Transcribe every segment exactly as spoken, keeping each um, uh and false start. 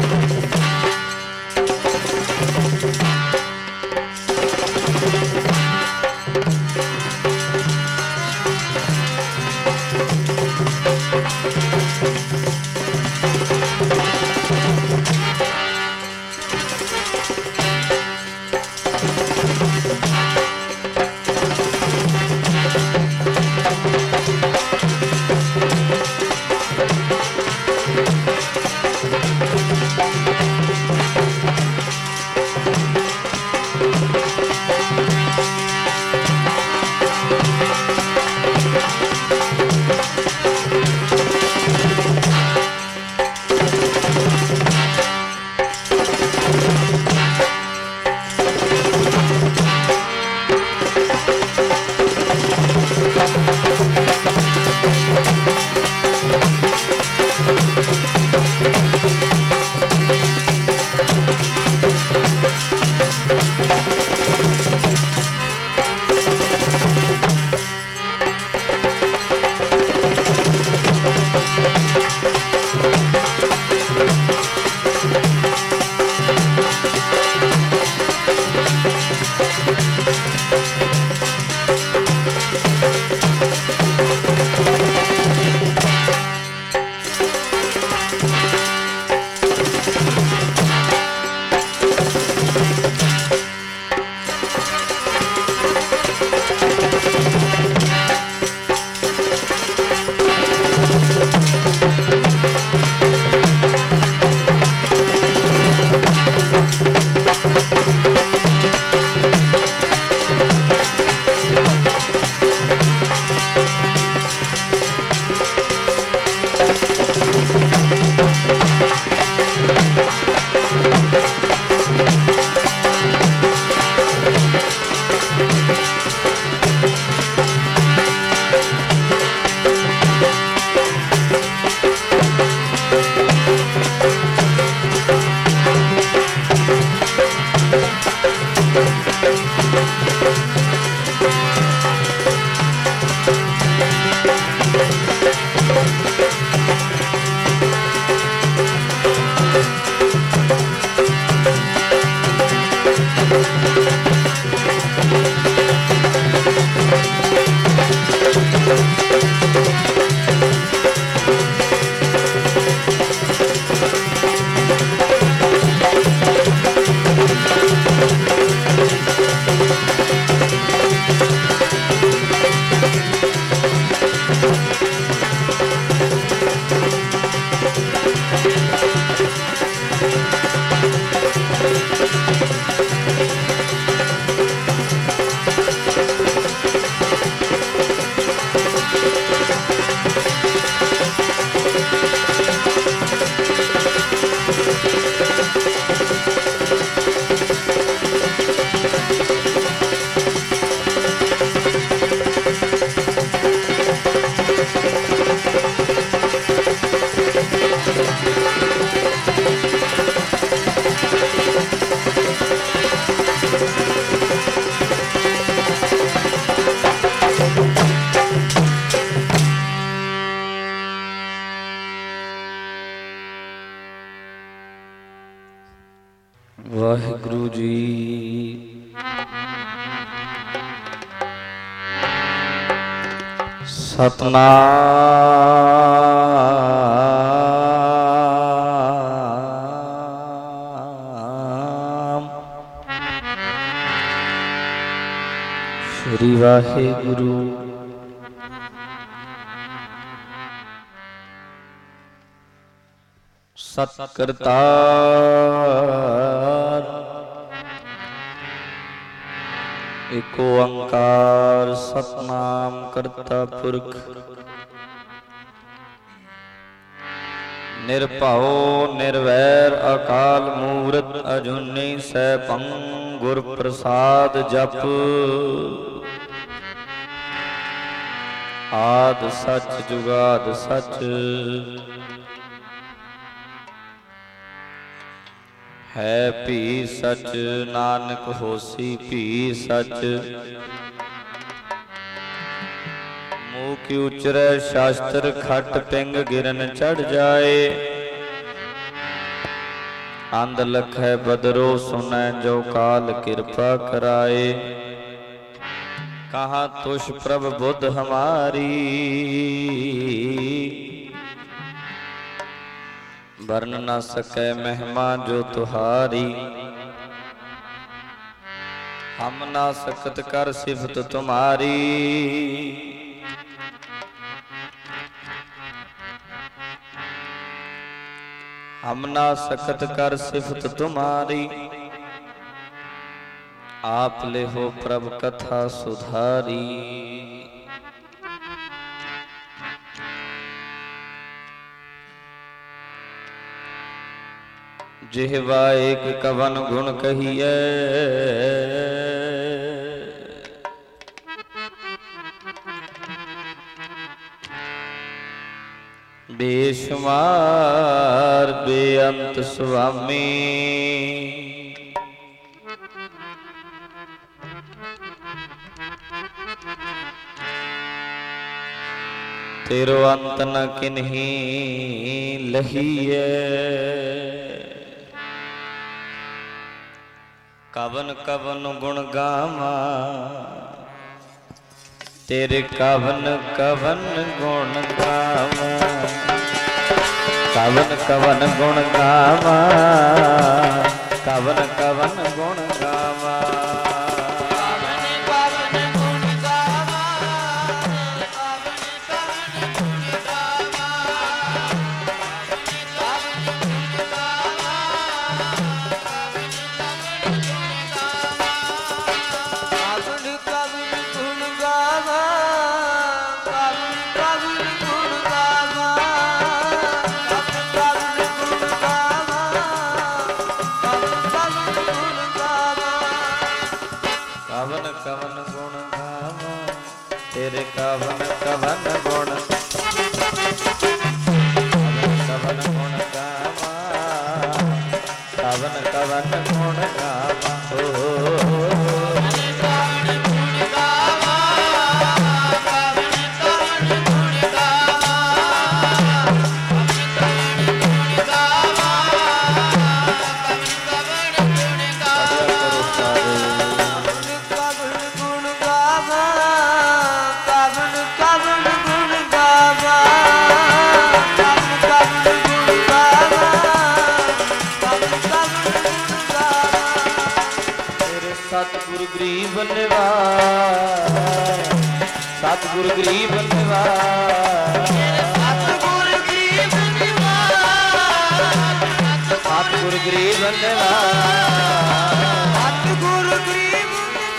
वाहिगुरु जी। सतनाम श्री वाहिगुरु। सत्कर्तार एक ओंकार सतनाम करता पुरख निर्भव निर्वैर अकाल मूरत अजूनी सैभं गुर प्रसाद जप। आद सच जुगाद सच है भी सच नानक होसी भी सच। मुँह की उचरे शास्त्र खट पिंग गिरन चढ़ जाए। अंध लखै बदरो सुनै जो काल कृपा कराए। कहाँ तुष प्रभ बुद्ध हमारी वर्ण न सकै महिमा जो तुहारी। हम ना सकत कर सिफत तुम्हारी हम ना सकत कर सिफत तुम्हारी। आप ले हो प्रभ कथा सुधारी। जिह्वा एक कवन गुण कहिए बेशुमार बेअंत स्वामी। तेरो अंत न किन्हीं लहिए। कवन कवन गुण गावा तेरे कवन कवन गुण गावा। कवन कवन गुण गावा कवन कवन गुण गावा। तेरे कवन कवन गुण कवन गुण गावा कवन कवन गुण गावा। हो सतगुरु गरीब निवास सतगुरु गरीब निवास सतगुरु गरीब निवास सतगुरु गरीब निवास सतगुरु गरीब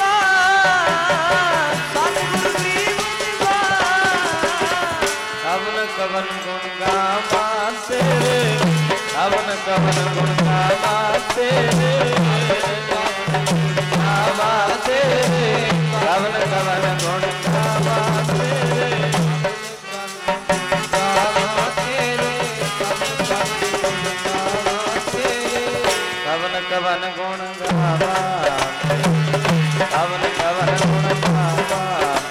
निवास सतगुरु गरीब निवास। कवन कवन गुण गावा तेरे कवन कवन गुण गावा तेरे कवन कवन गुण गावा तेरे कवन कवन गुण गावा कवन कवन गुण गावा।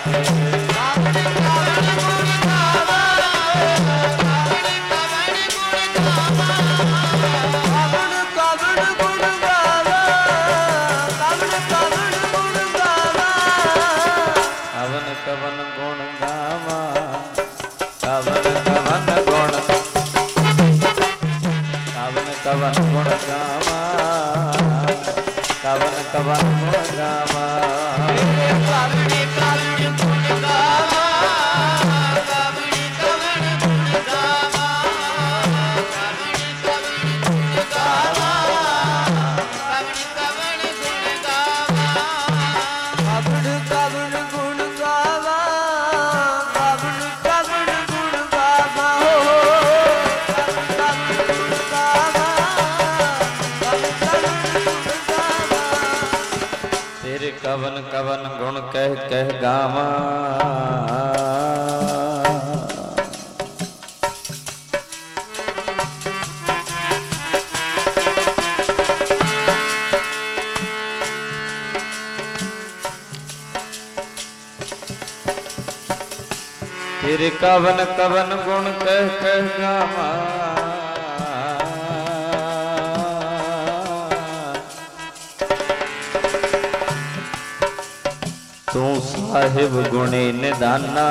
कवन गुण गावा कवन कवन गुण कवन कवन गुण गावा कवन कवन गुण गावा। कवन कवन गुण कह कह गावा तेरे कवन कवन गुण कह कह गावा। तू साहिब गुणी निदाना,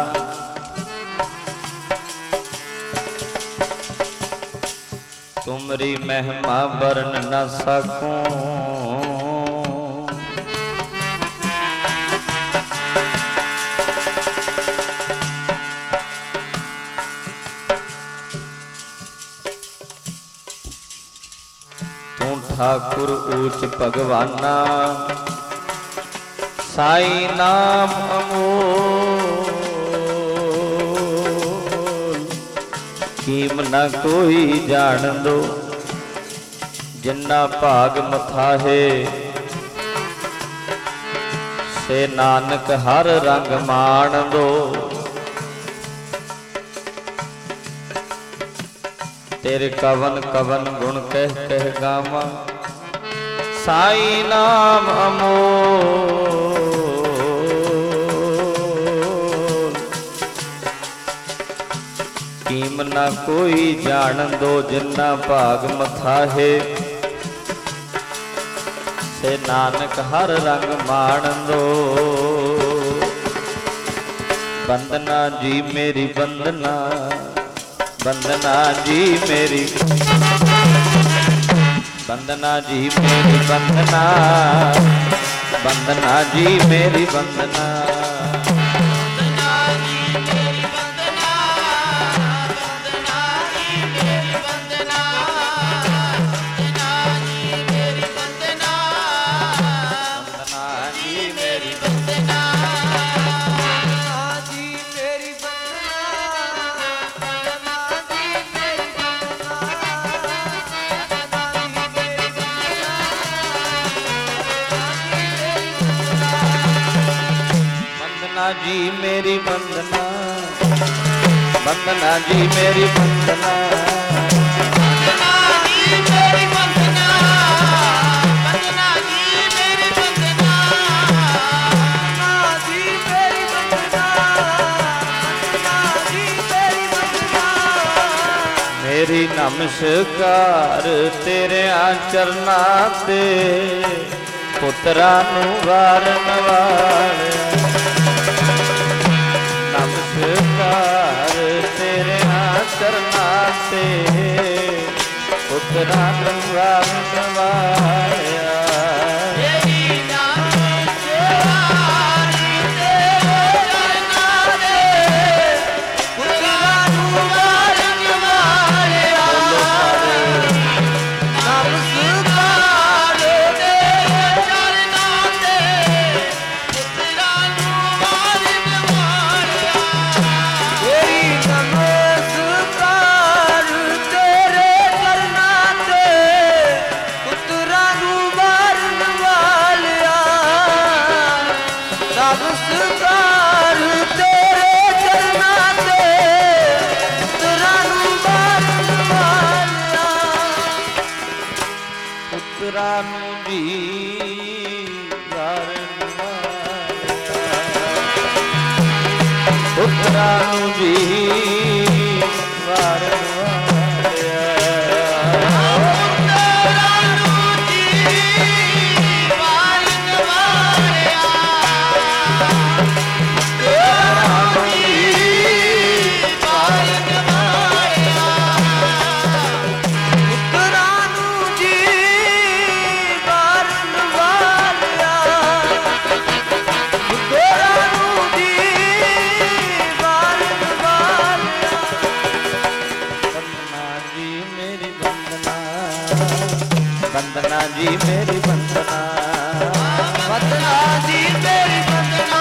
तुमरी महिमा बरन न सकूं। तू ठाकुर ऊच भगवाना, साई नाम अमोल। कीम न कोई जान दो, जिन्ना भाग मथाहे। से नानक हर रंग मान दो। तेरे कवन कवन गुण कह कह गावा, साई नाम अमोल। कीम न कोई जान दो, जिन्ना भाग मथाहे। से नानक हर रंग मान दो। बंदना जी मेरी बंदना, बंदना जी मेरी, बंदना जी मेरी बंदना, बंदना जी मेरी बंदना। जी मेरी बंदना, बंदना जी मेरी बंदना, बंदना जी मेरी बंदना, बंदना जी मेरी बंदना, बंदना जी मेरी बंदना, बंदना जी मेरी बंदना। मेरी नमस्कार तेरे चरना ते, पुत्रा नू वारन वाले। नमस्कार तेरे चरना से, पुत्रा नू वारन वालिया। मेरी नमस्कार तेरे चरना से, पुत्रा नू वारन वालिया। नमस्कार तेरे चरना से, पुत्रा नू वारन वालिया। तेरी नमस्कार तेरे चरना से, पुत्रा नू वारन वालिया। नमस्कार तेरे चरना से, पुत्रा नू वारन वालिया। पुत्रा नू जी वारन वालिया, पुत्रा नू जी वारन वालिया। बंदना जी मेरी बंदना, बंदना जी मेरी बंदना,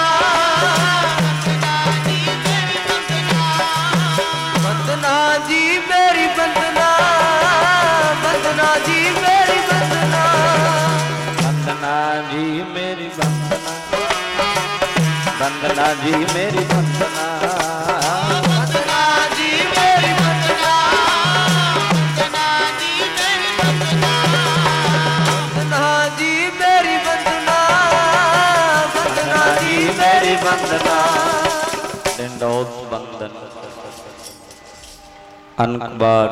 बंदना जी मेरी बंदना, बंदना जी मेरी बंदना, बंदना जी मेरी बंदना, बंदना जी मेरी बंदना। बंदना जी मेरी बंदना, बंदना जी मेरी बंदना, बंदना जी मेरी बंदना, बंदना जी मेरी बंदना। दंडोत बंदन अनकबार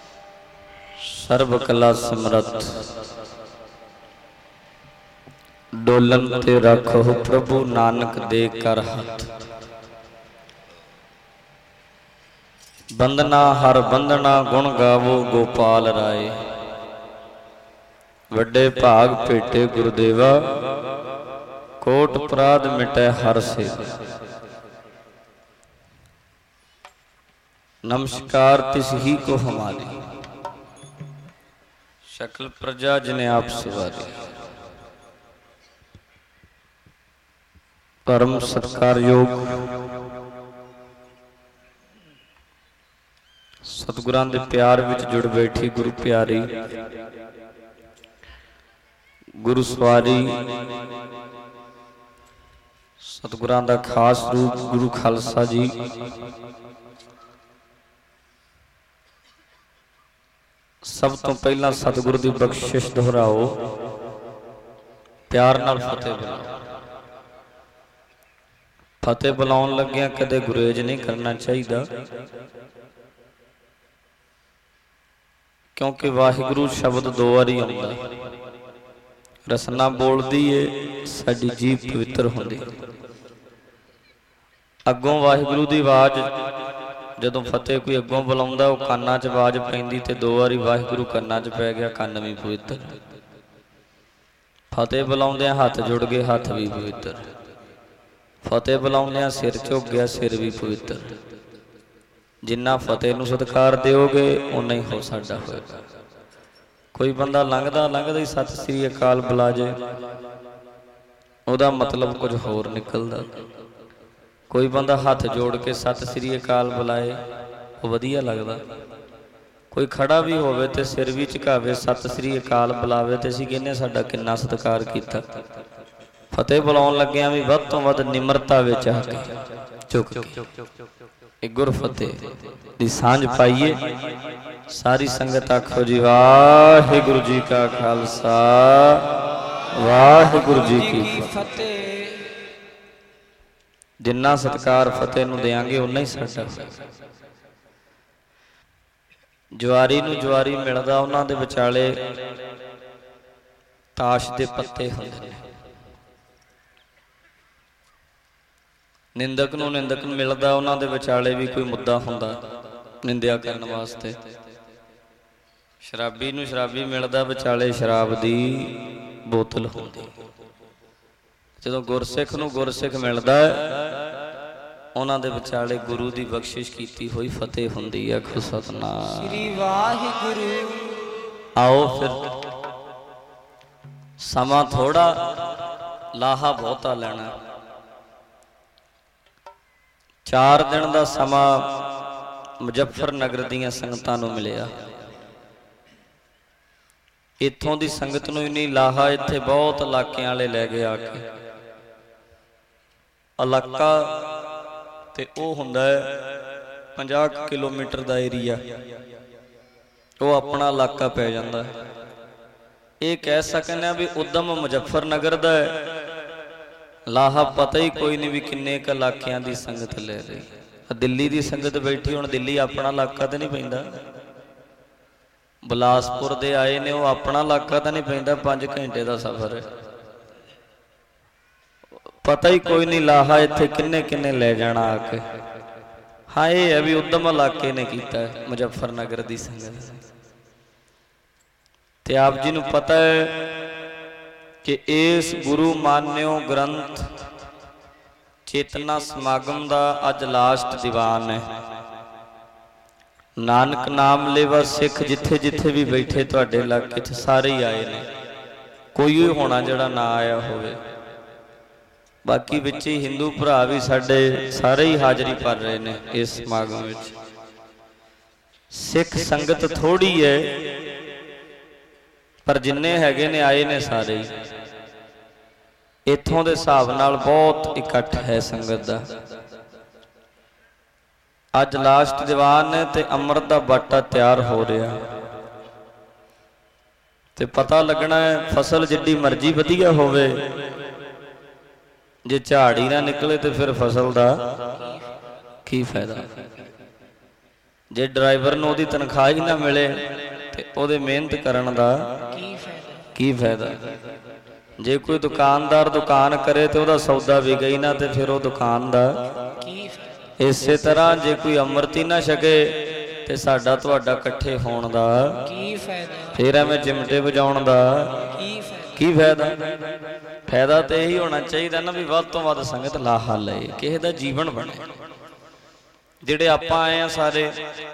सर्व कला समरथ ਡੋਲਨ ਤੇ ਰੱਖੋ ਪ੍ਰਭੂ ਨਾਨਕ ਦੇ ਕਰ ਹੱਥ। ਬੰਦਨਾ ਹਰ ਬੰਦਨਾ ਗੁਣ ਗਾਵੋ ਗੋਪਾਲ ਰਾਏ। ਵੱਡੇ ਭਾਗ ਭੇਟੇ ਗੁਰਦੇਵਾ ਕੋਟ ਅਪਰਾਧ ਮਿਟੈ ਹਰ ਸੇਵਾ। नमस्कार तिस ही को हमारी शकल प्रजा जिन्हें आप सवारी। परम सत्कार योग सतगुरां दे प्यार विच जुड़ बैठी गुरु प्यारी गुरु सवारी सतगुरां दा खास रूप गुरु खालसा जी। सब तो पहला सतगुरु की बख्शिश दोहराओ, प्यार नाल फतेह बुलाओ। फतेह बुलाउण लग्गिया कदे गुरेज नहीं करना चाहिए, क्योंकि वाहिगुरु शब्द दो वारी आउंदा। रसना बोलदी है, साडी जीभ पवित्र हुंदी। अगों वाहिगुरु की आवाज़ जदों फतेह कोई अगों बुलाउंदा वो कानां च आवाज़ पैंदी ते दो वारी वाहिगुरु कानां च पै गया, कान भी पवित्र। फतेह बुलाउंदियां हथ जुड़ गए, हथ भी पवित्र। फतेह बुलाउंदियां सिर झुक गया, सिर भी पवित्र। जिन्ना फतेह नूं सत्कार दिओगे उन्ना ही हो साडा होएगा। कोई बंदा लंघदा लंघदा ही सत श्री अकाल बुला जाए, उहदा मतलब कुछ होर निकलदा। कोई बंदा हाथ जोड़ के सत श्री अकाल बुलाए वो वधिया लगदा। कोई खड़ा भी होवे ते सिर भी झुकावे सत श्री अकाल बुलावे ते असीं कहने साडा किन्ना सत्कार कीता। फतेह बुलाउण लग्गिआं भी वध तों वध निमरता विच आ के झुक के गुर फतेह दी सांझ पाईए। सारी संगत आखो जी वाहिगुरू जी का खालसा वाहिगुरू जी की फतेह। जिन्ना सत्कार फतेह नूं देंगे उन्ना ही साडा। जवारी नूं जवारी मिलदा, उन्हां दे विचाले ताश दे पत्ते हुंदे ने। निंदक नूं निंदक मिलदा, उन्हां दे विचाले भी कोई मुद्दा हुंदा निंदिया करन वास्ते। शराबी नूं शराबी मिलदा, विचाले शराब दी बोतल हुंदी। जदों गुरसिख नूं गुरसिख मिलदा उन्हां दे विचाले गुरु दी बख्शिश कीती होई फतेह हुंदी है। आखो सतनाम श्री वाहिगुरू। आओ फिर समा थोड़ा लाहा बहुता लेना। चार दिन दा समा मुजफ्फरनगर दीआं संगतां नूं मिलिया। इत्थों दी संगत नूं ही नहीं, लाहा इत्थे बहुत इलाकिਆਂ वाले लै गए आके। इलाका ते वो हुंदा है पचास किलोमीटर का एरिया, वो अपना इलाका पै जांदा है। ये कह सकते भी उदम मुजफ्फरनगर दा है, लाहा पता ही कोई नहीं भी किन्ने क इलाकिਆਂ दी संगत ले रही। दिल्ली दी संगत बैठी, हुण दिल्ली अपना इलाका तो नहीं पैंदा। बिलासपुर दे आए ने, वो अपना इलाका तो नहीं पैंदा, पांच घंटे का सफर है। पता ही कोई नहीं लाहा इत्थे किन्ने किन्ने ले जाना आके। हाँ ये है भी उदम इलाके ने कीता है मुजफ्फरनगर दी संगत। ते आप जी नूं पता है कि इस गुरु मान्यो ग्रंथ चेतना समागम दा अज लास्ट दीवान है। नानक नाम लेवा सिख जिथे जिथे भी बैठे तुहाडे इलाके च सारे ही आए ने, कोई भी होना जिहड़ा ना आया होवे। बाकी विच हिंदू भरा भी साडे सारे ही हाजरी भर रहे ने इस समागम विच। सिख संगत थोड़ी है पर जिन्ने हैगे ने आए ने सारे ही। इत्थों दे हिसाब नाल बहुत इकट्ठ है संगत दा। अज लास्ट दीवान है ते अमृत दा बाटा तैयार हो रहा ते पता लगना है फसल जिड्डी मर्जी वधिया होवे, जे झाड़ ही ना निकले तो फिर फसल का की फायदा। जे ड्राइवर नूं उहदी तनख्वाह ही ना मिले तो उहदे मेहनत करन दा की फायदा। जे कोई दुकानदार दुकान करे तो वह सौदा विके ही ना, तो फिर वो दुकान का इस तरह जे कोई अमृत ही ना छके तो साडा तुहाडा इकट्ठे होने का फिर एवं चिमटे बजाउण का की फायदा। फायदा तो यही होना चाहिए ना भी वध तो वध संगत लाहा ले, किसी का जीवन बने। जिहड़े आपां आए हैं सारे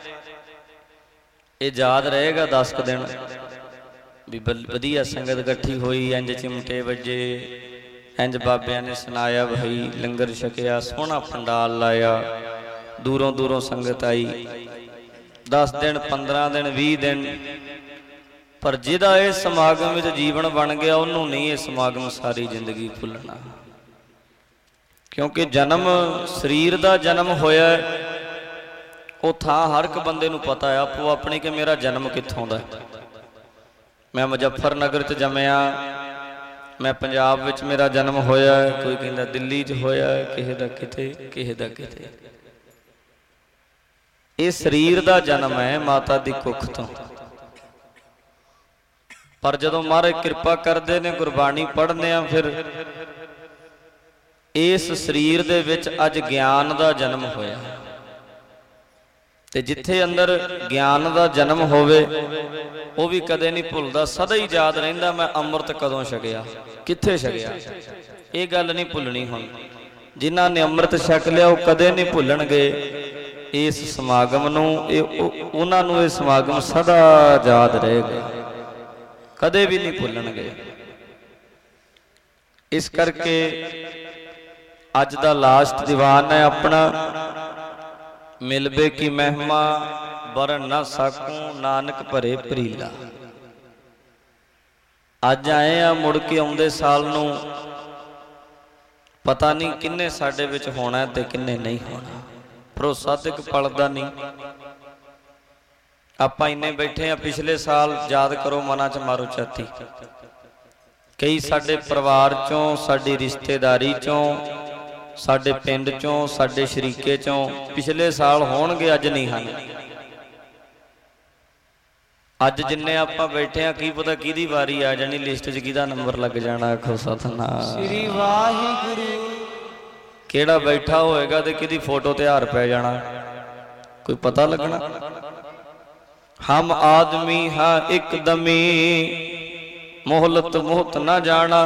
ये याद रहेगा दस क दिन भी वधिया संगत इकट्ठी हुई, इंज चिमटे वजे, इंज बाबिया ने सुनाया भाई लंगर छकिया, सोहना पंडाल लाया, दूरों दूरों संगत आई। दस दिन पंद्रह दिन भी दिन, पर जिहदा इह समागम विच जीवन बन गया उन्होंने नहीं ये समागम सारी जिंदगी भुलना। क्योंकि जन्म शरीर का जन्म होया वो थां हर एक बंदे नूं पता है आपो अपनी कि मेरा जन्म कित्थों दा। मैं मुजफ्फरनगर च जमया, मैं पंजाब विच मेरा जन्म होया, कोई कहंदा दिल्ली च होया, किसे दा किते किसे दा किते। ये शरीर का जन्म है माता दी कुख तो। पर जदों महाराज कृपा करते ने गुरबाणी पढ़ने फिर इस शरीर दे विच अज ज्ञान का जन्म होया। ते जिथे अंदर ज्ञान का जन्म होवे वो भी कदे नहीं भुलदा, सदा ही याद रहिंदा मैं अमृत कदों छकिया, कित्थे छकिया। ये गल नहीं भुलनी। हुण जिन्हां ने अमृत छक लिया वो कदे नहीं भुलणगे इस समागम नूं। उन्हां नूं ये समागम सदा याद रहेगा, कदे भी नहीं भुलणगे। इस करके अज दा लास्ट दीवान है अपना, मिलबे की महिमा बरन न सकूं नानक भरे भरीला। अज आए आ, मुड़ के आउंदे साल नूं पता नहीं किन्ने साडे विच होना ते किन्ने नहीं होना, भरोसा ते इक पल दा नहीं। आपां इन्ने बैठे आ, पिछले साल याद करो मना च मारो छाती, कई साडे परिवार चों, साडी रिश्तेदारी चों, साडे पिंड चों, साडे शरीके चों पिछले साल होणगे, अज नहीं हैं। अज जिन्ने आपां बैठे हैं की पता किहदी वारी आ जानी, लिस्ट च किहदा नंबर लग जाना। आखो सतनाम श्री वाहिगुरू। किहड़ा बैठा होएगा ते किहदी फोटो ते हार पै जाना, कोई पता लगना। हम आदमी हाँ एकदमी, मोहलत मोहत ना जाना।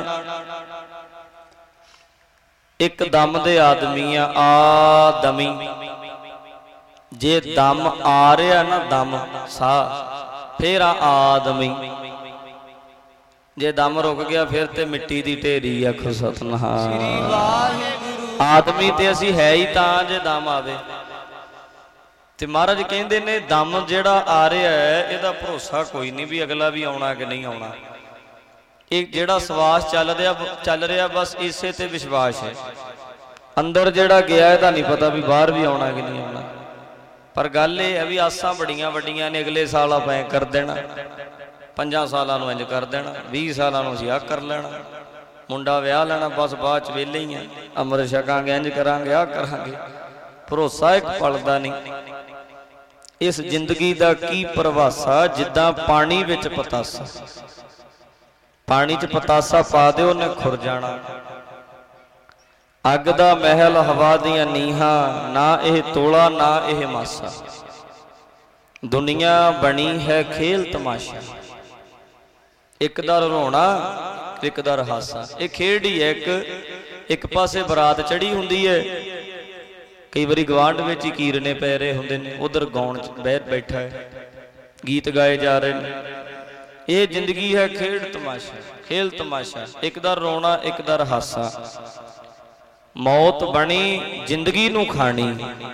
एक दम दे आदमी आ आदमी, जे दम आ रहा ना दम सा फिर आ आदमी, जे दम रुक गया फिर ते मिट्टी दी ढेरी। आखो सतनाम। आदमी ते असी है ही तां जे दम आवे। ते महाराज कहंदे ने दम जेड़ा आ रहा है इहदा भरोसा कोई नहीं भी अगला भी आउणा कि नहीं आउणा। एक जेड़ा सवास चल रहा चल रहा बस इसे ते विश्वास है। अंदर जेड़ा गया इहदा नहीं पता भी बाहर भी आउणा कि नहीं आउणा। पर गल ये है भी आसां बड़ियां वड्डियां ने, अगले साल आप ऐ कर देना, पंजां सालां नूं इंज कर देना, बीस सालां नूं असीं आ कर लेना, मुंडा विआह लेना, बस बाद च वेले ही हैं, अमृत छकांगे, इंज करांगे, आ करांगे। भरोसा एक पल दा नहीं। इस जिंदगी दा की प्रवासा, जिद्दां पानी विच पतासा, पानी च पतासा पा दे उन्हें खुर जाना। अग दा महल हवा दियां नीहां, ना यह तोला ना यह मासा। दुनिया बनी है खेल तमाशा, एक दर रोना एक दर हासा। ये खेड ही है। एक एक पासे बरात चढ़ी हुंदी है, कई बारी गवांढ में ही कीरने पै रहे होंदे ने, उधर गाउण बह बैठा है, गीत गाए जा रहे हैं। ये जिंदगी है खेड तमाशा, खेल तमाशा, एक दर रोना एक दर हासा। मौत बनी जिंदगी नूं खानी,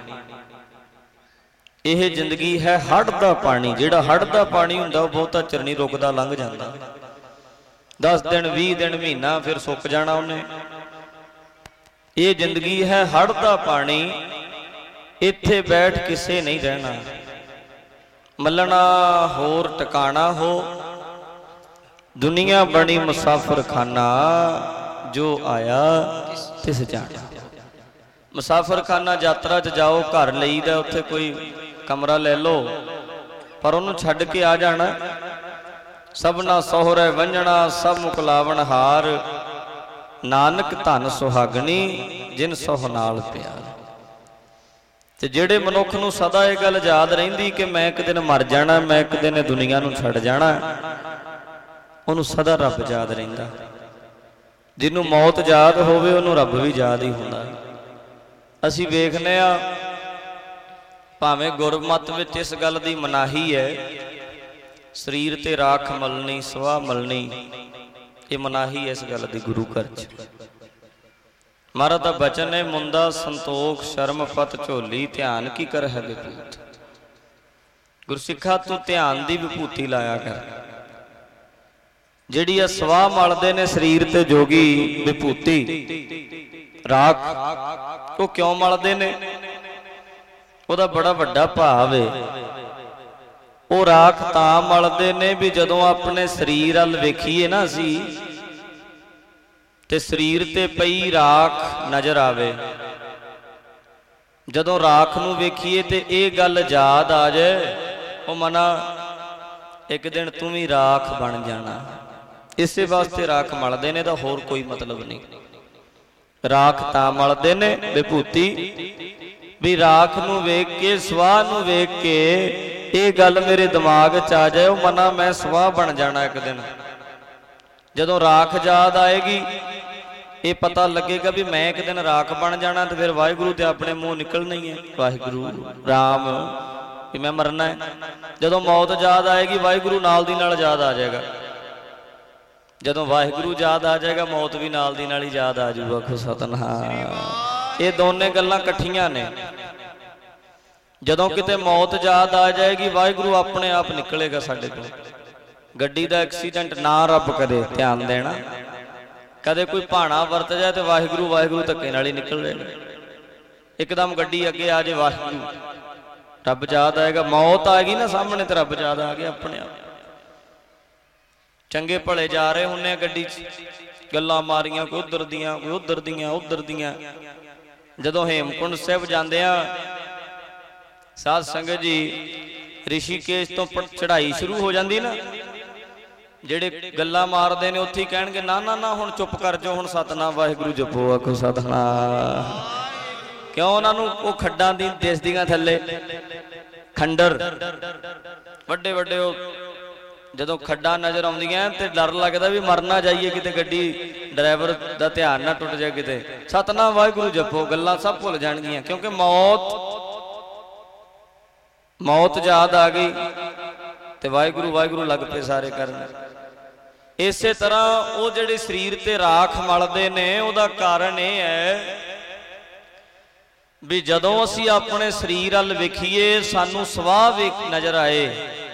यह जिंदगी है हड़ दा पानी। जिहड़ा हड़ दा पानी हुंदा वो बहुता चिर नहीं रुकदा, लंघ जांदा। दस दिन बीस दिन महीना फिर सुक जाना उन्हें। ये जिंदगी है हड़ दा पानी, इत्थे बैठ किसे नहीं रहना। मलना होर टकाना हो, दुनिया बनी मुसाफिर खाना, जो आया तिस जाना। मुसाफिर खाना यात्रा च जाओ, घर लईदा, उत्थे कोई कमरा ले लो, पर उन्होंने छड्ड के आ जाना। सबना सोहरे वंजना सब मुकलावन हार, नानक धन सुहागनी जिन सोह नाल प्यार। ते जेड़े मनुख नूं सदा ये गल याद रहिंदी कि मैं एक दिन मर जाना, मैं एक दिन दुनिया नूं छड़ जाना, उहनूं सदा रब याद रहिंदा। जिन्हों मौत याद होवे उहनूं रब भी याद ही हुंदा। असीं वेखने आ भावें गुरमत विच इस गल दी मनाही है, शरीर ते राख मलनी सवाह मलनी, ये मनाही है इस गल दी गुरु घर च। महाराज दा बचन है, मुंदा संतोख शर्म पत झोली, ध्यान की कर है विभूत। गुरसिखा तू ध्यान दी विभूति लाया कर। जिहड़ी सवाह मलदे ने शरीर ते जोगी विभूति राख, वो क्यों मलदे ने? ਉਹਦਾ बड़ा ਵੱਡਾ भाव है। ਉਹ ਰਾਖ ਤਾਂ ਮਲਦੇ ਨੇ ਵੀ ਜਦੋਂ ਆਪਣੇ ਸਰੀਰ ਵੱਲ ਵੇਖੀਏ ਨਾ ਅਸੀਂ ਤੇ ਸਰੀਰ ਤੇ ਪਈ ਰਾਖ ਨਜ਼ਰ ਆਵੇ। ਜਦੋਂ ਰਾਖ ਨੂੰ ਵੇਖੀਏ ਤੇ ਇਹ ਗੱਲ ਯਾਦ ਆ ਜਾਏ, ਉਹ ਮਨਾ ਇੱਕ ਦਿਨ ਤੂੰ ਵੀ ਰਾਖ ਬਣ ਜਾਣਾ। ਇਸੇ ਵਾਸਤੇ ਰਾਖ ਮਲਦੇ ਨੇ, ਤਾਂ ਹੋਰ ਕੋਈ ਮਤਲਬ ਨਹੀਂ। ਰਾਖ ਤਾਂ ਮਲਦੇ ਨੇ ਵਿਭੂਤੀ ਵੀ ਰਾਖ ਨੂੰ ਵੇਖ ਕੇ ਸਵਾਹ ਨੂੰ ਵੇਖ ਕੇ ਇਹ ਗੱਲ ਮੇਰੇ ਦਿਮਾਗ 'ਚ ਆ ਜਾਏ, ਉਹ ਮਨਾ ਮੈਂ ਸਵਾਹ ਬਣ ਜਾਣਾ ਇੱਕ ਦਿਨ। ਜਦੋਂ ਰਾਖ ਯਾਦ ਆਏਗੀ, ਇਹ ਪਤਾ ਲੱਗੇਗਾ ਵੀ ਮੈਂ ਇੱਕ ਦਿਨ ਰਾਖ ਬਣ ਜਾਣਾ, ਤੇ ਫਿਰ ਵਾਹਿਗੁਰੂ ਤੇ ਆਪਣੇ ਮੂੰਹ ਨਿਕਲਣਾ ਹੀ ਹੈ, ਵਾਹਿਗੁਰੂ ਰਾਮ ਵੀ ਮੈਂ ਮਰਨਾ ਹੈ। ਜਦੋਂ ਮੌਤ ਯਾਦ ਆਏਗੀ, ਵਾਹਿਗੁਰੂ ਨਾਲ ਦੀ ਨਾਲ ਯਾਦ ਆ ਜਾਏਗਾ। ਜਦੋਂ ਵਾਹਿਗੁਰੂ ਯਾਦ ਆ ਜਾਏਗਾ, ਮੌਤ ਵੀ ਨਾਲ ਦੀ ਨਾਲ ਹੀ ਯਾਦ ਆ ਜਾਊਗਾ। ਆਖੋ ਸਤਿਨਾਮ। ਇਹ ਦੋਨੇ ਗੱਲਾਂ ਇਕੱਠੀਆਂ ਨੇ। ਜਦੋਂ ਕਿਤੇ ਮੌਤ ਯਾਦ ਆ ਜਾਏਗੀ, ਵਾਹਿਗੁਰੂ ਆਪਣੇ ਆਪ ਨਿਕਲੇਗਾ ਸਾਡੇ ਕੋਲ। ਗੱਡੀ ਦਾ ਐਕਸੀਡੈਂਟ ਨਾ ਰੱਬ ਕਰੇ, ਧਿਆਨ ਦੇਣਾ, ਕਦੇ ਕੋਈ ਭਾਣਾ ਵਰਤ ਜਾਏ ਤੇ ਵਾਹਿਗੁਰੂ ਵਾਹਿਗੁਰੂ ਧੱਕੇ ਨਾਲ ਹੀ ਨਿਕਲ ਜਾਏਗਾ। ਇੱਕਦਮ ਗੱਡੀ ਅੱਗੇ ਆ ਜਾਏ, ਵਾਹਿਗੁਰੂ ਰੱਬ ਯਾਦ ਆਏਗਾ। ਮੌਤ ਆ ਗਈ ਨਾ ਸਾਹਮਣੇ ਤੇ ਰੱਬ ਯਾਦ ਆ ਗਿਆ ਆਪਣੇ ਆਪ। ਚੰਗੇ ਭਲੇ ਜਾ ਰਹੇ ਹੁੰਨੇ ਗੱਡੀ 'ਚ, ਗੱਲਾਂ ਮਾਰੀਆਂ ਕੋਈ ਉਧਰ ਦੀਆਂ ਕੋਈ ਉਧਰ ਦੀਆਂ ਉਧਰ ਦੀਆਂ। ਜਦੋਂ ਹੇਮਕੁੰਡ ਸਾਹਿਬ ਜਾਂਦੇ ਆ ਸਾਧ ਸੰਗਤ ਜੀ, ਰਿਸ਼ੀਕੇਸ਼ ਤੋਂ ਚੜ੍ਹਾਈ ਸ਼ੁਰੂ ਹੋ ਜਾਂਦੀ ਨਾ, ਜਿਹੜੇ ਗੱਲਾਂ ਮਾਰਦੇ ਨੇ ਉੱਥੇ ਹੀ ਕਹਿਣਗੇ ਨਾ ਨਾ ਨਾ ਹੁਣ ਚੁੱਪ ਕਰ ਜਾਓ, ਹੁਣ ਸਤਨਾਮ ਵਾਹਿਗੁਰੂ ਜਪੋ। ਆਖੋ ਸਤਨਾਮ। ਕਿਉਂ? ਉਹਨਾਂ ਨੂੰ ਉਹ ਖੱਡਾਂ ਦੀ ਦਿਸਦੀਆਂ ਥੱਲੇ ਖੰਡਰ ਵੱਡੇ ਵੱਡੇ, ਉਹ ਜਦੋਂ ਖੱਡਾਂ ਨਜ਼ਰ ਆਉਂਦੀਆਂ ਤੇ ਡਰ ਲੱਗਦਾ ਵੀ ਮਰ ਨਾ ਜਾਈਏ ਕਿਤੇ, ਗੱਡੀ ਡਰਾਈਵਰ ਦਾ ਧਿਆਨ ਨਾ ਟੁੱਟ ਜਾਏ ਕਿਤੇ। ਸਤਨਾਮ ਵਾਹਿਗੁਰੂ ਜਪੋ, ਗੱਲਾਂ ਸਭ ਭੁੱਲ ਜਾਣਗੀਆਂ, ਕਿਉਂਕਿ ਮੌਤ ਮੌਤ ਯਾਦ ਆ ਗਈ ਤੇ ਵਾਹਿਗੁਰੂ ਵਾਹਿਗੁਰੂ ਲੱਗ ਪਏ ਸਾਰੇ ਕਰਨ। ਇਸੇ ਤਰ੍ਹਾਂ ਉਹ ਜਿਹੜੇ ਸਰੀਰ ਤੇ ਰਾਖ ਮਲਦੇ ਨੇ, ਉਹਦਾ ਕਾਰਨ ਇਹ ਹੈ ਵੀ ਜਦੋਂ ਅਸੀਂ ਆਪਣੇ ਸਰੀਰ ਵੱਲ ਵੇਖੀਏ, ਸਾਨੂੰ ਸਵਾਹ ਵੇਖ ਨਜ਼ਰ ਆਏ।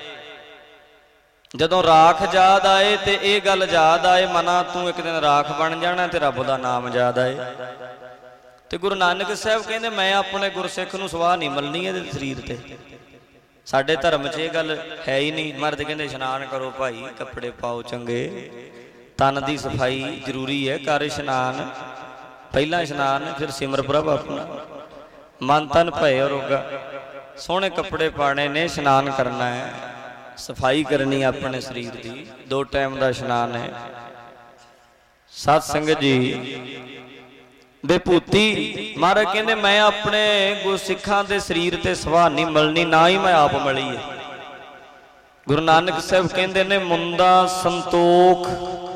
ਜਦੋਂ ਰਾਖ ਯਾਦ ਆਏ ਤੇ ਇਹ ਗੱਲ ਯਾਦ ਆਏ, ਮਨਾ ਤੂੰ ਇੱਕ ਦਿਨ ਰਾਖ ਬਣ ਜਾਣਾ, ਤੇ ਰੱਬ ਦਾ ਨਾਮ ਯਾਦ ਆਏ। ਤੇ ਗੁਰੂ ਨਾਨਕ ਸਾਹਿਬ ਕਹਿੰਦੇ ਮੈਂ ਆਪਣੇ ਗੁਰਸਿੱਖ ਨੂੰ ਸਵਾਹ ਨਹੀਂ ਮਲਣੀ ਇਹਦੇ ਸਰੀਰ ਤੇ। ਸਾਡੇ ਧਰਮ 'ਚ ਇਹ ਗੱਲ ਹੈ ਹੀ ਨਹੀਂ। ਮਰਦ ਕਹਿੰਦੇ ਇਸ਼ਨਾਨ ਕਰੋ ਭਾਈ, ਕੱਪੜੇ ਪਾਓ ਚੰਗੇ, ਤਨ ਦੀ ਸਫਾਈ ਜ਼ਰੂਰੀ ਹੈ, ਕਰ ਇਸ਼ਨਾਨ। ਪਹਿਲਾਂ ਇਸ਼ਨਾਨ, ਫਿਰ ਸਿਮਰ ਪ੍ਰਭ ਆਪਣਾ, ਮਨ ਤਨ ਭਏ ਰੋਗਾ। ਸੋਹਣੇ ਕੱਪੜੇ ਪਾਣੇ ਨੇ, ਇਸ਼ਨਾਨ ਕਰਨਾ ਹੈ, ਸਫਾਈ ਕਰਨੀ ਆਪਣੇ ਸਰੀਰ ਦੀ। ਦੋ ਟਾਈਮ ਦਾ ਇਸ਼ਨਾਨ ਹੈ। ਸਤ ਸੰਗਤ ਜੀ, ਵਿਭੂਤੀ ਮਹਾਰਾਜ ਕਹਿੰਦੇ ਮੈਂ ਆਪਣੇ ਗੁਰਸਿੱਖਾਂ ਦੇ ਸਰੀਰ ਤੇ ਸਵਾਹ ਨਹੀਂ ਮਲਣੀ, ਨਾ ਹੀ ਮੈਂ ਆਪ ਮਲੀ ਹੈ। ਗੁਰੂ ਨਾਨਕ ਸਾਹਿਬ ਕਹਿੰਦੇ ਨੇ ਮੁੰਦਾ ਸੰਤੋਖ,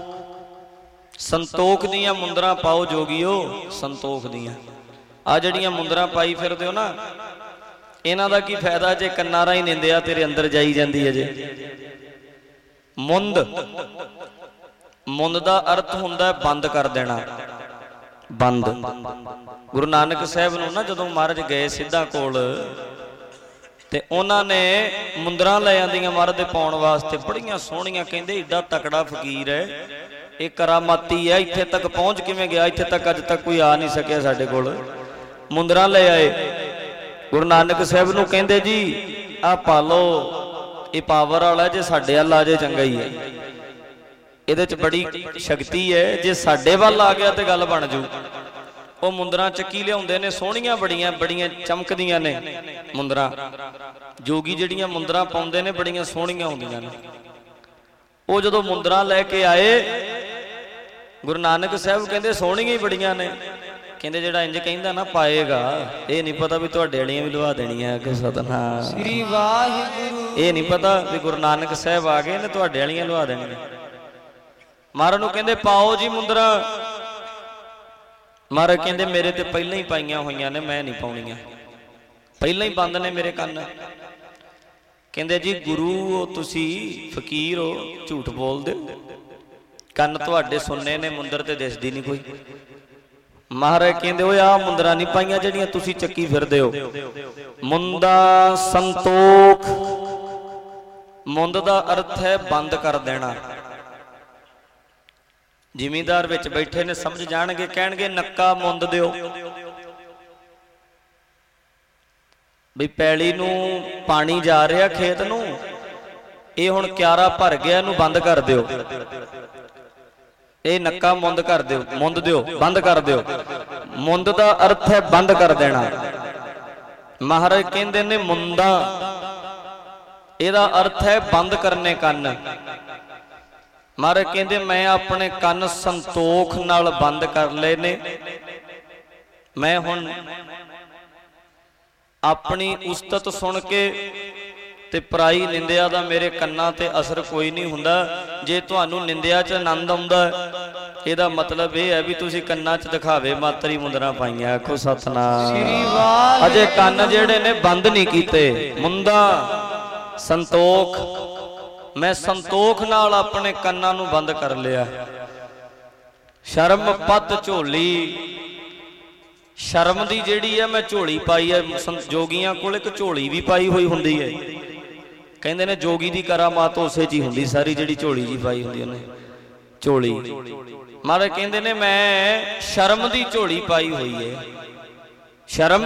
ਸੰਤੋਖ ਦੀਆਂ ਮੁੰਦਰਾਂ ਪਾਓ ਜੋਗੀਓ, ਸੰਤੋਖ ਦੀਆਂ। ਆ ਜਿਹੜੀਆਂ ਮੁੰਦਰਾਂ ਪਾਈ ਫਿਰਦੇ ਹੋ ਨਾ, ਇਹਨਾਂ ਦਾ ਕੀ ਫਾਇਦਾ ਜੇ ਕੰਨਾਂ ਰਾਹੀਂ ਨਿੰਦਿਆ ਤੇਰੇ ਅੰਦਰ ਜਾਈ ਜਾਂਦੀ ਹੈ। ਜੇ ਮੁੰਦ, ਮੁੰਦ ਦਾ ਅਰਥ ਹੁੰਦਾ ਬੰਦ ਕਰ ਦੇਣਾ, ਬੰਦ। ਗੁਰੂ ਨਾਨਕ ਸਾਹਿਬ ਨੂੰ ਨਾ ਜਦੋਂ ਮਹਾਰਾਜ ਗਏ ਸਿੱਧਾਂ ਕੋਲ, ਤੇ ਉਹਨਾਂ ਨੇ ਮੁੰਦਰਾਂ ਲੈ ਆਂਦੀਆਂ ਮਹਾਰਾਜ ਦੇ ਪਾਉਣ ਵਾਸਤੇ, ਬੜੀਆਂ ਸੋਹਣੀਆਂ। ਕਹਿੰਦੇ ਏਡਾ ਤਕੜਾ ਫਕੀਰ ਹੈ, ਇਹ ਕਰਾਮਾਤੀ ਹੈ, ਇੱਥੇ ਤੱਕ ਪਹੁੰਚ ਕਿਵੇਂ ਗਿਆ, ਇੱਥੇ ਤੱਕ ਅੱਜ ਤੱਕ ਕੋਈ ਆ ਨਹੀਂ ਸਕਿਆ ਸਾਡੇ ਕੋਲ। ਮੁੰਦਰਾਂ ਲੈ ਆਏ, ਗੁਰੂ ਨਾਨਕ ਸਾਹਿਬ ਨੂੰ ਕਹਿੰਦੇ ਜੀ ਆਹ ਪਾ ਲਓ, ਇਹ ਪਾਵਰ ਵਾਲਾ, ਜੇ ਸਾਡੇ ਵੱਲ ਆ ਜੇ ਚੰਗਾ ਹੀ ਹੈ, ਇਹਦੇ 'ਚ ਬੜੀ ਸ਼ਕਤੀ ਹੈ, ਜੇ ਸਾਡੇ ਵੱਲ ਆ ਗਿਆ ਤੇ ਗੱਲ ਬਣ ਜੂ। ਉਹ ਮੁੰਦਰਾਂ ਚੱਕੀ ਲਿਆਉਂਦੇ ਨੇ, ਸੋਹਣੀਆਂ ਬੜੀਆਂ ਬੜੀਆਂ ਚਮਕਦੀਆਂ ਨੇ ਮੁੰਦਰਾਂ। ਜੋਗੀ ਜਿਹੜੀਆਂ ਮੁੰਦਰਾਂ ਪਾਉਂਦੇ ਨੇ ਬੜੀਆਂ ਸੋਹਣੀਆਂ ਹੁੰਦੀਆਂ ਨੇ। ਉਹ ਜਦੋਂ ਮੁੰਦਰਾਂ ਲੈ ਕੇ ਆਏ ਗੁਰੂ ਨਾਨਕ ਸਾਹਿਬ ਕਹਿੰਦੇ ਸੋਹਣੀਆਂ ਹੀ ਬੜੀਆਂ ਨੇ। ਕਹਿੰਦੇ ਜਿਹੜਾ ਇੰਜ ਕਹਿੰਦਾ ਨਾ ਪਾਏਗਾ, ਇਹ ਨਹੀਂ ਪਤਾ ਵੀ ਤੁਹਾਡੇ ਵਾਲੀਆਂ ਵੀ ਲਵਾ ਦੇਣੀਆਂ ਕਿ ਸਤਨਾਮ ਸ੍ਰੀ ਵਾਹਿਗੁਰੂ। ਇਹ ਨਹੀਂ ਪਤਾ ਵੀ ਗੁਰੂ ਨਾਨਕ ਸਾਹਿਬ ਆ ਗਏ ਨੇ ਤੁਹਾਡੇ ਵਾਲੀਆਂ ਲਵਾ ਦੇਣੀਆਂ। ਮਹਾਰਾਜ ਨੂੰ ਕਹਿੰਦੇ ਪਾਓ ਜੀ ਮੁੰਦਰਾਂ। ਮਹਾਰਾਜ ਕਹਿੰਦੇ ਮੇਰੇ ਤੇ ਪਹਿਲਾਂ ਹੀ ਪਾਈਆਂ ਹੋਈਆਂ ਨੇ, ਮੈਂ ਨਹੀਂ ਪਾਉਣੀਆਂ, ਪਹਿਲਾਂ ਹੀ ਬੰਦ ਨੇ ਮੇਰੇ ਕੰਨ। ਕਹਿੰਦੇ ਜੀ ਗੁਰੂ ਹੋ ਤੁਸੀਂ, ਫਕੀਰ ਹੋ, ਝੂਠ ਬੋਲਦੇ, ਕੰਨ ਤੁਹਾਡੇ ਸੁਣਨੇ ਨੇ, ਮੁੰਦਰ ਤੇ ਦਿਸਦੀ ਨਹੀਂ ਕੋਈ। ਮਹਾਰਾਜ ਕਹਿੰਦੇ ਓਏ ਆਹ ਮੁੰਦਰਾਂ ਨਹੀਂ ਪਾਈਆਂ ਜਿਹੜੀਆਂ ਤੁਸੀਂ ਚੱਕੀ ਫਿਰਦੇ ਹੋ। ਮੁੰਦਾ ਸੰਤੋਖ, ਮੁੰਦ ਦਾ ਅਰਥ ਹੈ ਬੰਦ ਕਰ ਦੇਣਾ। ਜ਼ਿਮੀਂਦਾਰ ਵਿੱਚ ਬੈਠੇ ਨੇ, ਸਮਝ ਜਾਣਗੇ, ਕਹਿਣਗੇ ਨੱਕਾ ਮੁੰਦ ਦਿਓ ਬਈ ਪੈਲੀ ਨੂੰ ਪਾਣੀ ਜਾ ਰਿਹਾ ਖੇਤ ਨੂੰ, ਇਹ ਹੁਣ ਕਿਆਰਾ ਭਰ ਗਿਆ, ਇਹਨੂੰ ਬੰਦ ਕਰ ਦਿਓ, ਇਹ ਨੱਕਾ ਮੁੰਦ ਕਰ ਦਿਓ, ਮੁੰਦ ਦਿਓ, ਬੰਦ ਕਰ ਦਿਓ। ਮੁੰਦ ਦਾ ਅਰਥ ਹੈ ਬੰਦ ਕਰ ਦੇਣਾ। ਮਹਾਰਾਜ ਕਹਿੰਦੇ ਨੇ ਮੁੰਦਾ, ਇਹਦਾ ਅਰਥ ਹੈ ਬੰਦ ਕਰਨੇ ਕੰਨ। ਮਹਾਰਾਜ ਕਹਿੰਦੇ ਮੈਂ ਆਪਣੇ ਕੰਨ ਸੰਤੋਖ ਨਾਲ ਬੰਦ ਕਰ ਲਏ ਨੇ। ਮੈਂ ਹੁਣ ਆਪਣੀ ਉਸਤਤ ਸੁਣ ਕੇ ਤੇ ਪਰਾਈ ਨਿੰਦਿਆ ਦਾ ਮੇਰੇ ਕੰਨਾਂ ਤੇ ਅਸਰ ਕੋਈ ਨਹੀਂ ਹੁੰਦਾ। ਜੇ ਤੁਹਾਨੂੰ ਨਿੰਦਿਆ 'ਚ ਆਨੰਦ ਆਉਂਦਾ, ਇਹਦਾ ਮਤਲਬ ਇਹ ਹੈ ਵੀ ਤੁਸੀਂ ਕੰਨਾਂ 'ਚ ਦਿਖਾਵੇ ਮਾਤਰੀ ਮੁੰਦਰਾਂ ਪਾਈਆਂ। ਆਖੋ ਸਤਨਾਮ। ਅਜੇ ਕੰਨ ਜਿਹੜੇ ਨੇ ਬੰਦ ਨਹੀਂ ਕੀਤੇ। ਮੁੰਦਾ ਸੰਤੋਖ, ਮੈਂ ਸੰਤੋਖ ਨਾਲ ਆਪਣੇ ਕੰਨਾਂ ਨੂੰ ਬੰਦ ਕਰ ਲਿਆ। ਸ਼ਰਮ ਪੱਤ ਝੋਲੀ, ਸ਼ਰਮ ਦੀ ਜਿਹੜੀ ਹੈ ਮੈਂ ਝੋਲੀ ਪਾਈ ਹੈ। ਜੋਗੀਆਂ ਕੋਲ ਇੱਕ ਝੋਲੀ ਵੀ ਪਾਈ ਹੋਈ ਹੁੰਦੀ ਹੈ। ਕਹਿੰਦੇ ਨੇ ਜੋਗੀ ਦੀ ਕਰਾਮਾਤ ਉਸੇ 'ਚ ਹੀ ਹੁੰਦੀ ਸਾਰੀ, ਜਿਹੜੀ ਝੋਲੀ ਜੀ ਪਾਈ ਹੁੰਦੀ ਉਹਨੇ, ਝੋਲੀ। ਮਹਾਰਾਜ ਕਹਿੰਦੇ ਨੇ ਮੈਂ ਸ਼ਰਮ ਦੀ ਝੋਲੀ ਪਾਈ ਹੋਈ ਹੈ। ਸ਼ਰਮ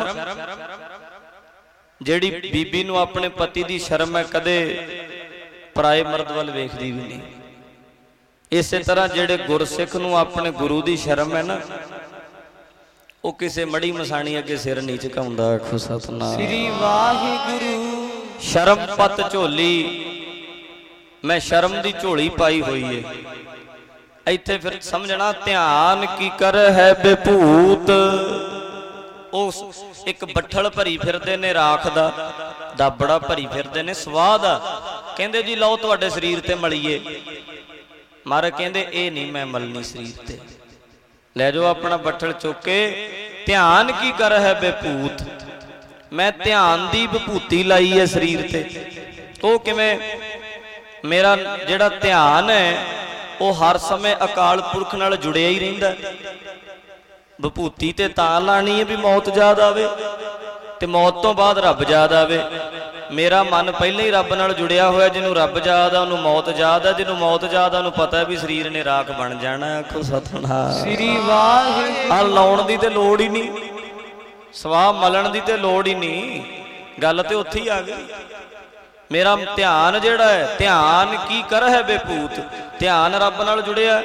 ਜਿਹੜੀ ਬੀਬੀ ਨੂੰ ਆਪਣੇ ਪਤੀ ਦੀ ਸ਼ਰਮ ਹੈ, ਕਦੇ ਪਰਾਏ ਮਰਦ ਵੱਲ ਵੇਖਦੀ ਵੀ ਨਹੀਂ। ਇਸੇ ਤਰ੍ਹਾਂ ਜਿਹੜੇ ਗੁਰਸਿੱਖ ਨੂੰ ਆਪਣੇ ਗੁਰੂ ਦੀ ਸ਼ਰਮ ਹੈ ਨਾ, ਉਹ ਕਿਸੇ ਮੜੀ ਮਸਾਣੀ ਅੱਗੇ ਸਿਰ ਨਹੀਂ ਝੁਕਾਉਂਦਾ। ਆਖੋ ਸਤਨਾਮ ਸ੍ਰੀ ਵਾਹਿਗੁਰੂ। ਸ਼ਰਮ ਪੱਤ ਝੋਲੀ, ਮੈਂ ਸ਼ਰਮ ਦੀ ਝੋਲੀ ਪਾਈ ਹੋਈ ਏ। ਇੱਥੇ ਫਿਰ ਸਮਝਣਾ ਧਿਆਨ ਕੀ ਕਰ ਹੈ ਬੇਭੂਤ। ਉਸ ਇੱਕ ਬੱਠਲ ਭਰੀ ਫਿਰਦੇ ਨੇ ਰਾਖ ਦਾ, ਦਾਬੜਾ ਭਰੀ ਫਿਰਦੇ ਨੇ ਸਵਾਹ ਦਾ। ਕਹਿੰਦੇ ਜੀ ਲਓ ਤੁਹਾਡੇ ਸਰੀਰ ਤੇ ਮਲੀਏ। ਮਹਾਰਾਜ ਕਹਿੰਦੇ ਇਹ ਨਹੀਂ ਮੈਂ ਮਲਣੀ ਸਰੀਰ ਤੇ, ਲੈ ਜਾਓ ਆਪਣਾ ਬੱਠਲ ਚੁੱਕ ਕੇ। ਧਿਆਨ ਕੀ ਕਰ ਹੈ ਬੇਭੂਤ, ਮੈਂ ਧਿਆਨ ਦੀ ਵਿਭੂਤੀ ਲਾਈ ਹੈ ਸਰੀਰ ਤੇ। ਉਹ ਕਿਵੇਂ? ਮੇਰਾ ਜਿਹੜਾ ਧਿਆਨ ਹੈ ਉਹ ਹਰ ਸਮੇਂ ਅਕਾਲ ਪੁਰਖ ਨਾਲ ਜੁੜਿਆ ਹੀ ਰਹਿੰਦਾ। ਵਿਭੂਤੀ ਤੇ ਤਾਂ ਲਾਣੀ ਹੈ ਵੀ ਮੌਤ ਯਾਦ ਆਵੇ, ਤੇ ਮੌਤ ਤੋਂ ਬਾਅਦ ਰੱਬ ਯਾਦ ਆਵੇ। ਮੇਰਾ ਮਨ ਪਹਿਲਾਂ ਹੀ ਰੱਬ ਨਾਲ ਜੁੜਿਆ ਹੋਇਆ। ਜਿਹਨੂੰ ਰੱਬ ਯਾਦ ਆ ਉਹਨੂੰ ਮੌਤ ਯਾਦ ਆ, ਜਿਹਨੂੰ ਮੌਤ ਯਾਦ ਆ ਉਹਨੂੰ ਪਤਾ ਵੀ ਸਰੀਰ ਨੇ ਰਾਖ ਬਣ ਜਾਣਾ। ਆਖੋ ਸਤਨਾਮ ਸ੍ਰੀ ਵਾਹਿਗੁਰੂ। ਆ ਲਾਉਣ ਦੀ ਤੇ ਲੋੜ ਹੀ ਨਹੀਂ, ਸਵਾਹ ਮਲਣ ਦੀ ਤੇ ਲੋੜ ਹੀ ਨਹੀਂ, ਗੱਲ ਤੇ ਉੱਥੇ ਹੀ ਆ ਗਈ। ਮੇਰਾ ਧਿਆਨ ਜਿਹੜਾ ਹੈ, ਧਿਆਨ ਕੀ ਕਰ ਹੈ ਬੇਭੂਤ, ਧਿਆਨ ਰੱਬ ਨਾਲ ਜੁੜਿਆ।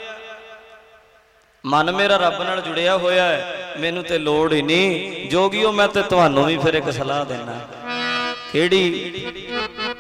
ਮਨ ਮੇਰਾ ਰੱਬ ਨਾਲ ਜੁੜਿਆ ਹੋਇਆ ਹੈ, ਮੈਨੂੰ ਤੇ ਲੋੜ ਹੀ ਨਹੀਂ। ਜੋਗੀਓ ਮੈਂ ਤੇ ਤੁਹਾਨੂੰ ਵੀ ਫਿਰ ਇੱਕ ਸਲਾਹ ਦੇਣਾ। ਕਿਹੜੀ?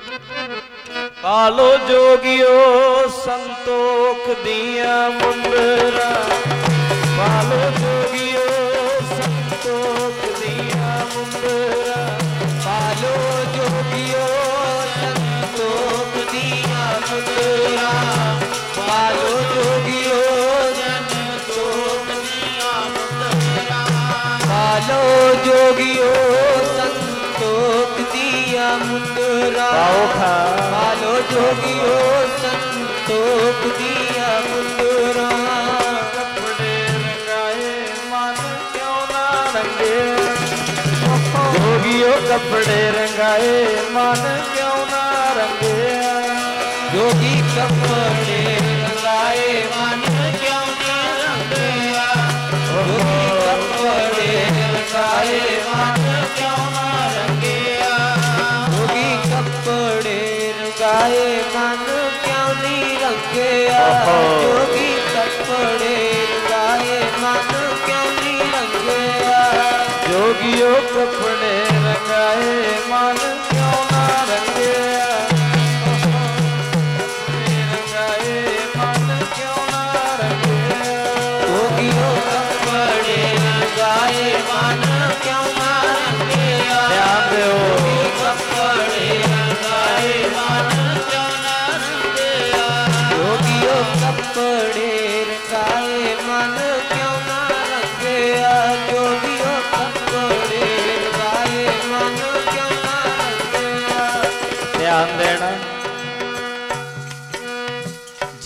ਪਾਲੋ ਜੋਗੀਓ ਸੰਤੋਖ ਦੀਆਂ ਮੁੰਦਰਾਂ, ਪਾਲੋ ਜੋਗੀਓ ਸੰਤੋਖ ਦੀਆਂ ਮੁੰਦਰਾਂ, ਪਾਲੋ ਜੋਗੀਓ ਸੰਤੋਖ ਦੀਆਂ ਮੁੰਦਰਾਂ, ਪਾਲੋ ਜੋਗੀਓ ਸੰਤੋਖ ਦੀਆਂ ਮੁੰਦਰਾਂ, ਪਾਲੋ ਜੋਗੀਓ ਸੰਤੋਖ ਦੀਆਂ ਮੁੰਦਰਾਂ, ਪਾਲੋ ਜੋਗੀਓ ਸੰਤੋਖ ਦੀਆਂ ਮੁੰਦਰਾਂ। ਕੱਪੜੇ ਰੰਗਾਏ ਮਨ ਕਿਉਂ ਨਾ ਰੰਗੇ, ਜੋਗੀਓ ਕੱਪੜੇ ਰੰਗਾਏ ਮਨ ਕਿਉਂ ਨਾ ਰੰਗਿਆ। ਜੋਗੀ ਕੱਪੜੇ ਰੰਗਾਏ ਮਨ ਕਿਉਂ ਨਾ ਰੰਗਿਆ, ਜੋਗੀ ਕੱਪੜੇ ਰੰਗਾਏ ਮਨ ਕਿਉਂ ਨਾ ਰੰਗਿਆ, ਜੋਗੀ ਕੱਪੜੇ ਰੰਗਾਏ ਮਨ ਕਿਉਂ ਨਹੀਂ ਰੰਗਿਆ, ਜੋਗੀ ਕੱਪੜੇ ਰੰਗਾਏ ਮਨ ਕਿਉਂ ਨਹੀਂ ਰੰਗਿਆ, ਜੋਗੀਓ ਕੱਪੜੇ ਰੰਗਾਏ ਮਨ ਕਿਉਂ ਨਾ ਰੰਗਿਆ।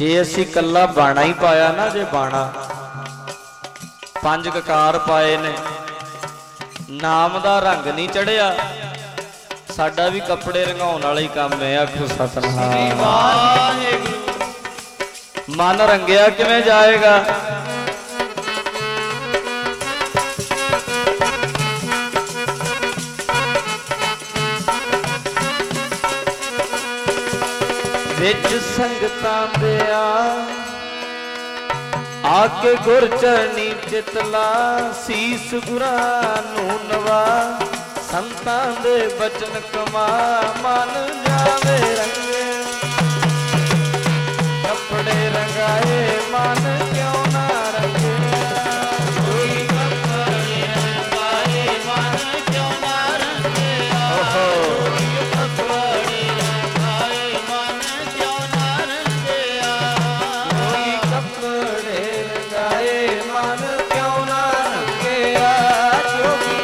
जे असी कला बाणा ही पाया ना, जे बाणा पंज ककार पाए ने, नाम दा रंग नहीं चढ़िया, साडा भी कपड़े रंगाउण वाला ही काम है। आखो सतनाम। मन रंगिया किवें जाएगा? विच संगतां दिया आके गुर चरनी चितला, सीस गुरां नूं नवा, संतां दे बचन कमा, मन जावे रंगे कपड़े रंगाए, मन क्यों ना रंगे। कोई कपड़े रंगाए, मन क्यों ना रंगे। ओहो कपड़े रंगाए, मन क्यों ना रंगे। कोई कपड़े रंगाए, मन क्यों ना रंगे। जोगी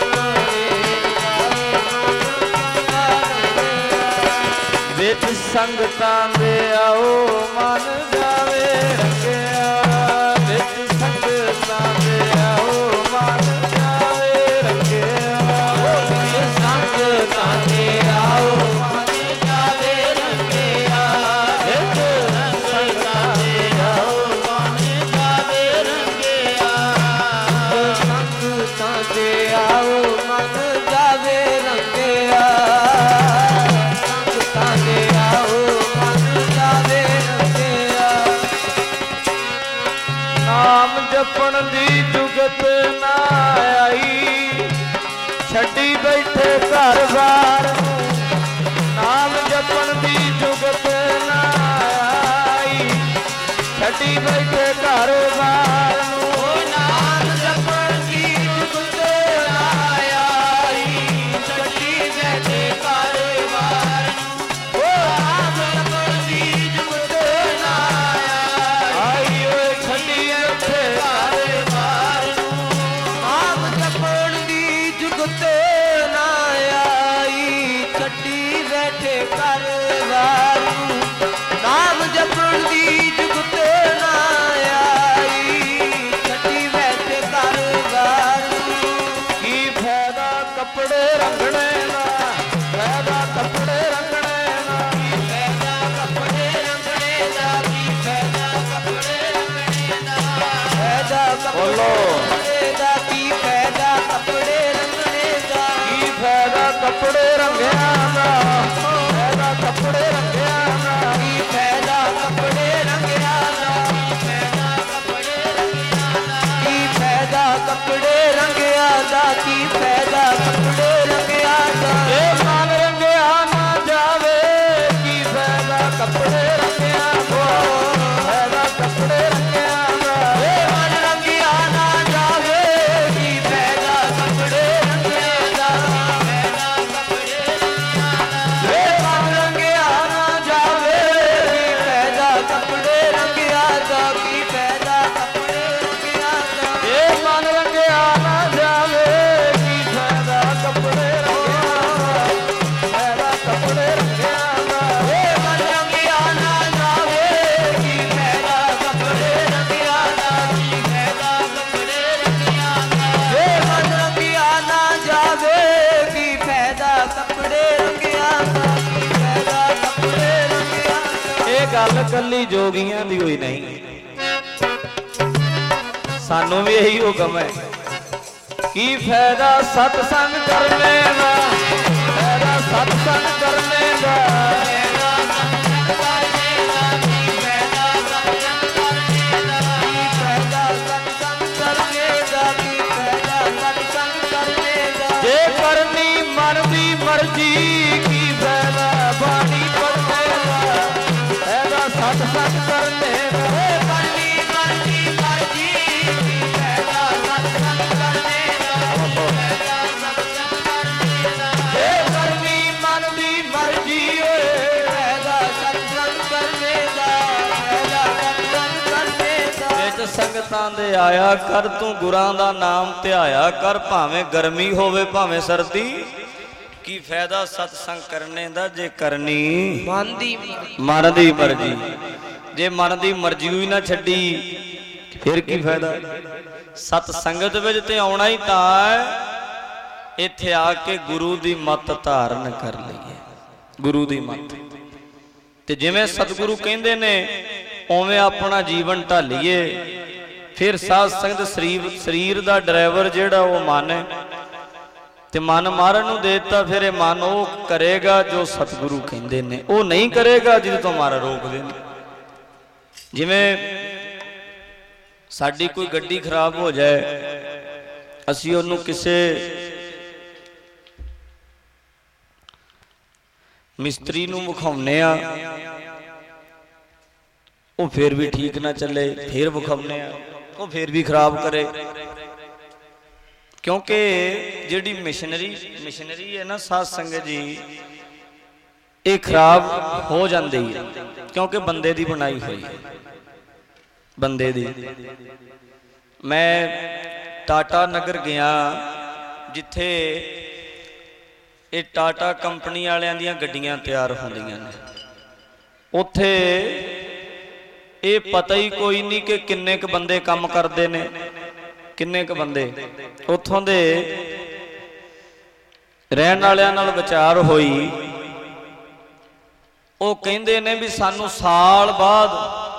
विच संगतां दे आओ, मन जावे रंगिया। विच संगतां दे आओ, मन जावे रंगिया। विच संगतां दे आओ, मन जावे रंगिया। विच संगतां दे आओ, मन जावे रंगिया। संगतां दे आओ, मन जावे रंगिया। नाम जपण दी जुगत ना आई, छड्डी बैठे घर बार। नाम जपण दी जुगत ना आई, छड्डी बैठे घर बार। नाम जपण दी जुगत ना आई, छड्डी बैठे घर बार। नाम जपण दी जुगत ना आई, छड्डी बैठे कारवार। नाम जपण दी जुगत ना आई, छड्डी बैठे कारवार। की फायदा कपड़े रंगने दा, फायदा कपड़े रंगने दा, की फायदा कपड़े रंगने दा, की फायदा कपड़े रंगने दा, फायदा कपड़े दा, की फायदा कपड़े रंगने दा, की फायदा कपड़े रंगिया दा, फायदा कपड़े रंगिया दा, की फायदा कपड़े रंगिया दा, की फायदा कपड़े रंगिया दा, की फायदा कपड़े रंगिया दा। ए मन रंगिया ना जावे, की फायदा कपड़े रंगिया दा, फायदा कपड़े रंगिया दा। ए मन रंगिया ना जावे, की फायदा कपड़े रंगिया दा, फायदा कपड़े रंगिया दा। ए मन रंगिया ना जावे, की फायदा कपड़े रंगिया दा, की फायदा कपड़े रंगिया दा। ए मन रंगिया ना जावे, की फायदा कपड़े रंगिया दा, फायदा कपड़े रंगिया दा। ए मन रंगिया ना जावे, की फायदा कपड़े रंगिया दा, की फायदा कपड़े रंगिया दा। ए मन रंगिया ना जावे, की फायदा कपड़े रंगिया दा, की फायदा कपड़े रंगिया दा। ਇਹ ਗੱਲ ਕੱਲੀ ਜੋਗੀਆਂ ਦੀ ਹੋਈ ਨਹੀਂ, ਸਾਨੂੰ ਵੀ ਇਹੀ ਹੁਕਮ ਹੈ। ਕੀ ਫਾਇਦਾ ਸਤਸੰਗ ਕਰਨੇ ਦਾ, ਫਾਇਦਾ ਸਤਸੰਗ ਕਰਨੇ ਦਾ, ਫਾਇਦਾ ਸਤਸੰਗ ਕਰਨੇ ਦਾ, ਕੀ ਫਾਇਦਾ ਸਤਸੰਗ ਕਰਨੇ ਦਾ, ਕੀ ਫਾਇਦਾ ਸਤਸੰਗ ਕਰਨੇ ਦਾ, ਕੀ ਫਾਇਦਾ ਸਤਸੰਗ ਕਰਨੇ ਦਾ। ਜੇ ਕਰਨੀ ਮਨ ਦੀ ਮਰਜ਼ੀ, ਕੀ ਫਾਇਦਾ ਬਾਣੀ ਪੜ੍ਹਨੇ ਦਾ, ਫਾਇਦਾ ਸਤਸੰਗ ਕਰਨੇ ਦਾ। ਕਰਨੀ ਮਨ ਦੀ ਮਰਜ਼ੀ, ਕੀ ਫਾਇਦਾ ਸਤਸੰਗ ਕਰਨੇ ਦਾ, ਫਾਇਦਾ ਸਤਸੰਗ ਕਰਨੇ ਦਾ। ਜੇ ਕਰਨੀ ਮਨ ਦੀ ਮਰਜ਼ੀ, ਓਏ ਫਾਇਦਾ ਸਤਸੰਗ ਕਰਨੇ ਦਾ, ਫਾਇਦਾ ਸਤਸੰਗ ਕਰਨੇ ਦਾ। ਵਿੱਚ ਸੰਗਤਾਂ ਦੇ ਆਇਆ ਕਰ, ਤੂੰ ਗੁਰਾਂ ਦਾ ਨਾਮ ਧਿਆਇਆ ਕਰ, ਭਾਵੇਂ ਗਰਮੀ ਹੋਵੇ ਭਾਵੇਂ ਸਰਦੀ। ਕੀ ਫਾਇਦਾ ਸਤਸੰਗ ਕਰਨੇ ਦਾ, ਜੇ ਕਰਨੀ ਮਨ ਦੀ ਮਨ ਦੀ ਮਰਜ਼ੀ। जे मन की मर्जी ही ना छड्डी फिर की फायदा। सत संगत विच ते आउणा ही तां है, इत्थे आके गुरु की मत धारण कर लईए, गुरु की मत। ते जिवें सतगुरु कहंदे ने उवें अपना जीवन ढालीए। फिर साध संगत शरीर शरीर का ड्राइवर जिहड़ा वो मन है, ते मन मारन नूं देता, फिर मन वो करेगा जो सतगुरु कहंदे ने, वो नहीं करेगा जिहदे तो मारा रोकदे ने। जिवें साडी कोई गड्डी खराब हो जाए, असीं उहनूं किसे मिस्त्री नूं विखाउने आ, वो फिर भी ठीक ना चले, फिर विखाउने आ, वो फिर भी खराब करे। क्योंकि जिहड़ी मशीनरी मशीनरी है ना साध संगत जी, ये खराब हो जाती है, क्योंकि बंदे दी बनाई हुई है, बंदे दी। मैं टाटा नगर गया, जिथे ये टाटा कंपनी वालियां दियां गड्डियां तैयार होंदियां ने, उत्थे ये पता ही कोई नहीं कि किन्ने क बंदे काम करते ने, किन्ने क बंदे। उत्थों दे रहन वालियां नाल विचार होई, वो कहंदे ने भी सानू साल बाद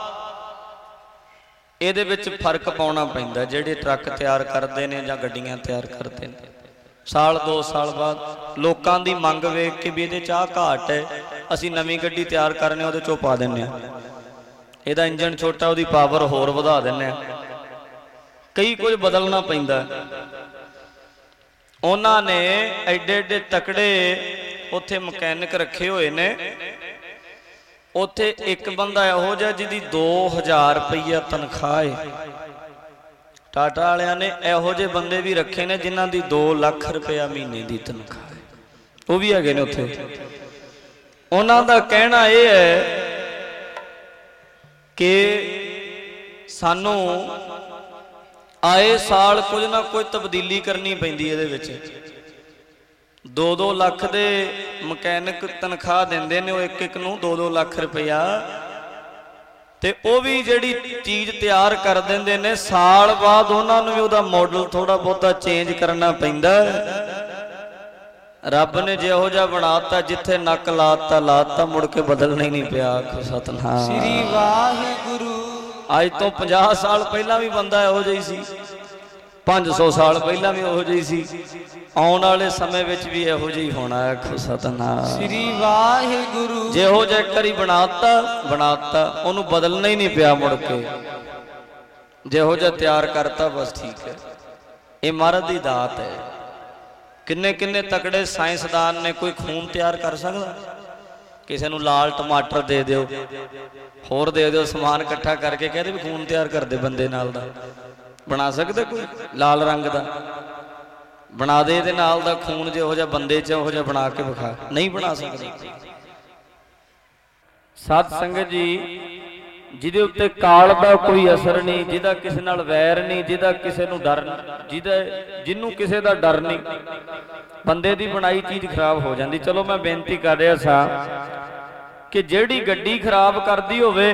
ਇਹਦੇ ਵਿੱਚ फर्क पाउणा पैंदा, ਜਿਹੜੇ ट्रक तैयार करते हैं ਜਾਂ ਗੱਡੀਆਂ तैयार करते हैं। साल दो साल बाद लोगों की मंग वेख के भी ये चाह घाट है, असी नवीं गड्डी तैयार करने वो चो पा दें, ਇਹਦਾ इंजन छोटा वो पावर होर वधा दें, कई कुछ बदलना पैंदा। उन्होंने एडे एडे तकड़े उत्थे मकैनिक रखे हुए ने, उत्थे एक बंदा इहो जिहा जिहदी दो हज़ार रुपया तनख्वाह है। टाटा वालियां ने इहो जे बंदे भी रखे ने जिन्हां दी दो लख रुपया महीने की तनख्वाह है, वो भी हैगे ने उत्थे। उन्हां दा कहना यह है कि सानू आए साल कुछ ना कुछ तब्दीली करनी पैंदी इहदे विच। दो दो लख दे मकैनिक तनख्वाह देंदे ने, एक एक नूं दो दो लख रुपया, ते वो भी जिहड़ी चीज़ तैयार कर देंदे ने, साल बाद उन्हां नूं भी उहदा मॉडल थोड़ा बहुता चेंज करना पैंदा। रब ने जिहो जिहा बनाता, जिथे नक लाता लाता, मुड़ के बदलना ही नहीं पिया। सतनाम श्री वाहिगुरु। अज तो पचास साल पहला भी बंदा इहो जिहा सी, पांच सौ साल पहला भी इहो जिहा सी, आने वाले समय विच भी इहो जिहा ही होना है। सतनाम श्री वाहिगुरु। जिहो जिहा एक बारी बनाता बनाता, उहनूं बदलना ही नहीं पिया, मुड़ के जिहो जिहा तैयार करता बस ठीक है। ये महाराज दी दात है। किन्ने किन्ने तकड़े साइंसदान ने, कोई खून तैयार कर सकदा? किसी नूं लाल टमाटर दे दिओ, होर दे दिओ समान इकट्ठा करके कहते भी खून तैयार कर दे बंदे नाल दा, बना सकदे? कोई लाल रंग दा बना दे, दे नाल दा खून जिहो जिहा बंदे च उहो जिहा बना के विखा, नहीं बना सकदे। सत संगत जी, जिहदे उत्ते काल दा कोई असर नहीं, जिहदा किसे नाल वैर नहीं, जिहदा किसे नूं डर, जिहदा जिन्नू किसे दा डर नहीं, बंदे दी बनाई चीज़ खराब हो जाती। चलो मैं बेनती कर रहा सा कि जिहड़ी गड्डी खराब करदी होवे,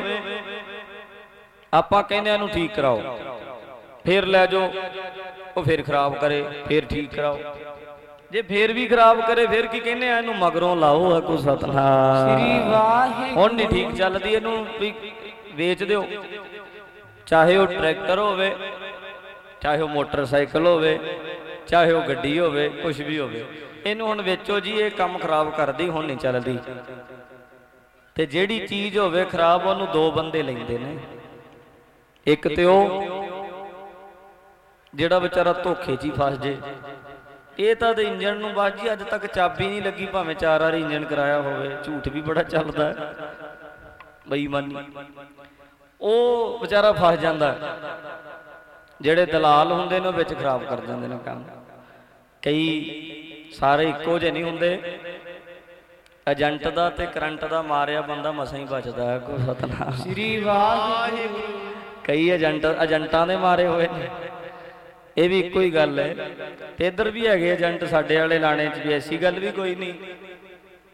आपां कहंदे इहनूं ठीक कराओ, फिर लै जाओ, वो फिर खराब करे, फिर ठीक कराओ। जे फिर भी खराब करे, फिर की कहने इहनूं मगरों लाओ है को। सतनाम। हुण नहीं ठीक चलदी, इहनूं भी वेच दिओ, चाहे वो ट्रैक्टर होवे, चाहे वो मोटरसाइकिल होवे, चाहे वो गड्डी होवे, कुछ भी होवे, इहनूं हुण वेचो जी, ये काम खराब करदी, हुण नहीं चलदी। ते जिहड़ी चीज़ होवे खराब, उहनूं दो बंदे लैंदे ने, एक ते ओ जिहड़ा बेचारा धोखे च ही फस जे। ये तो इंजन नूं बस जी अज तक चाबी नहीं लगी, भावें चार वारी इंजन कराया होवे, झूठ भी बड़ा चलदा है, बेईमानी। वो बेचारा फस जांदा, जिहड़े दलाल हुंदे ने विच खराब कर जांदे ने काम। कई सारे इक्को जिहे नहीं हुंदे, एजेंट दा ते करंट दा मारिया बंदा मसां ही बचदा है। को सतनाम श्री वाहिगुरू। कई एजेंट एजेंटां दे मारे होए ने, ये भी इक्को ही गल है। ते इधर भी है एजेंट साडे वाले लाने च भी, ऐसी गल भी कोई नहीं,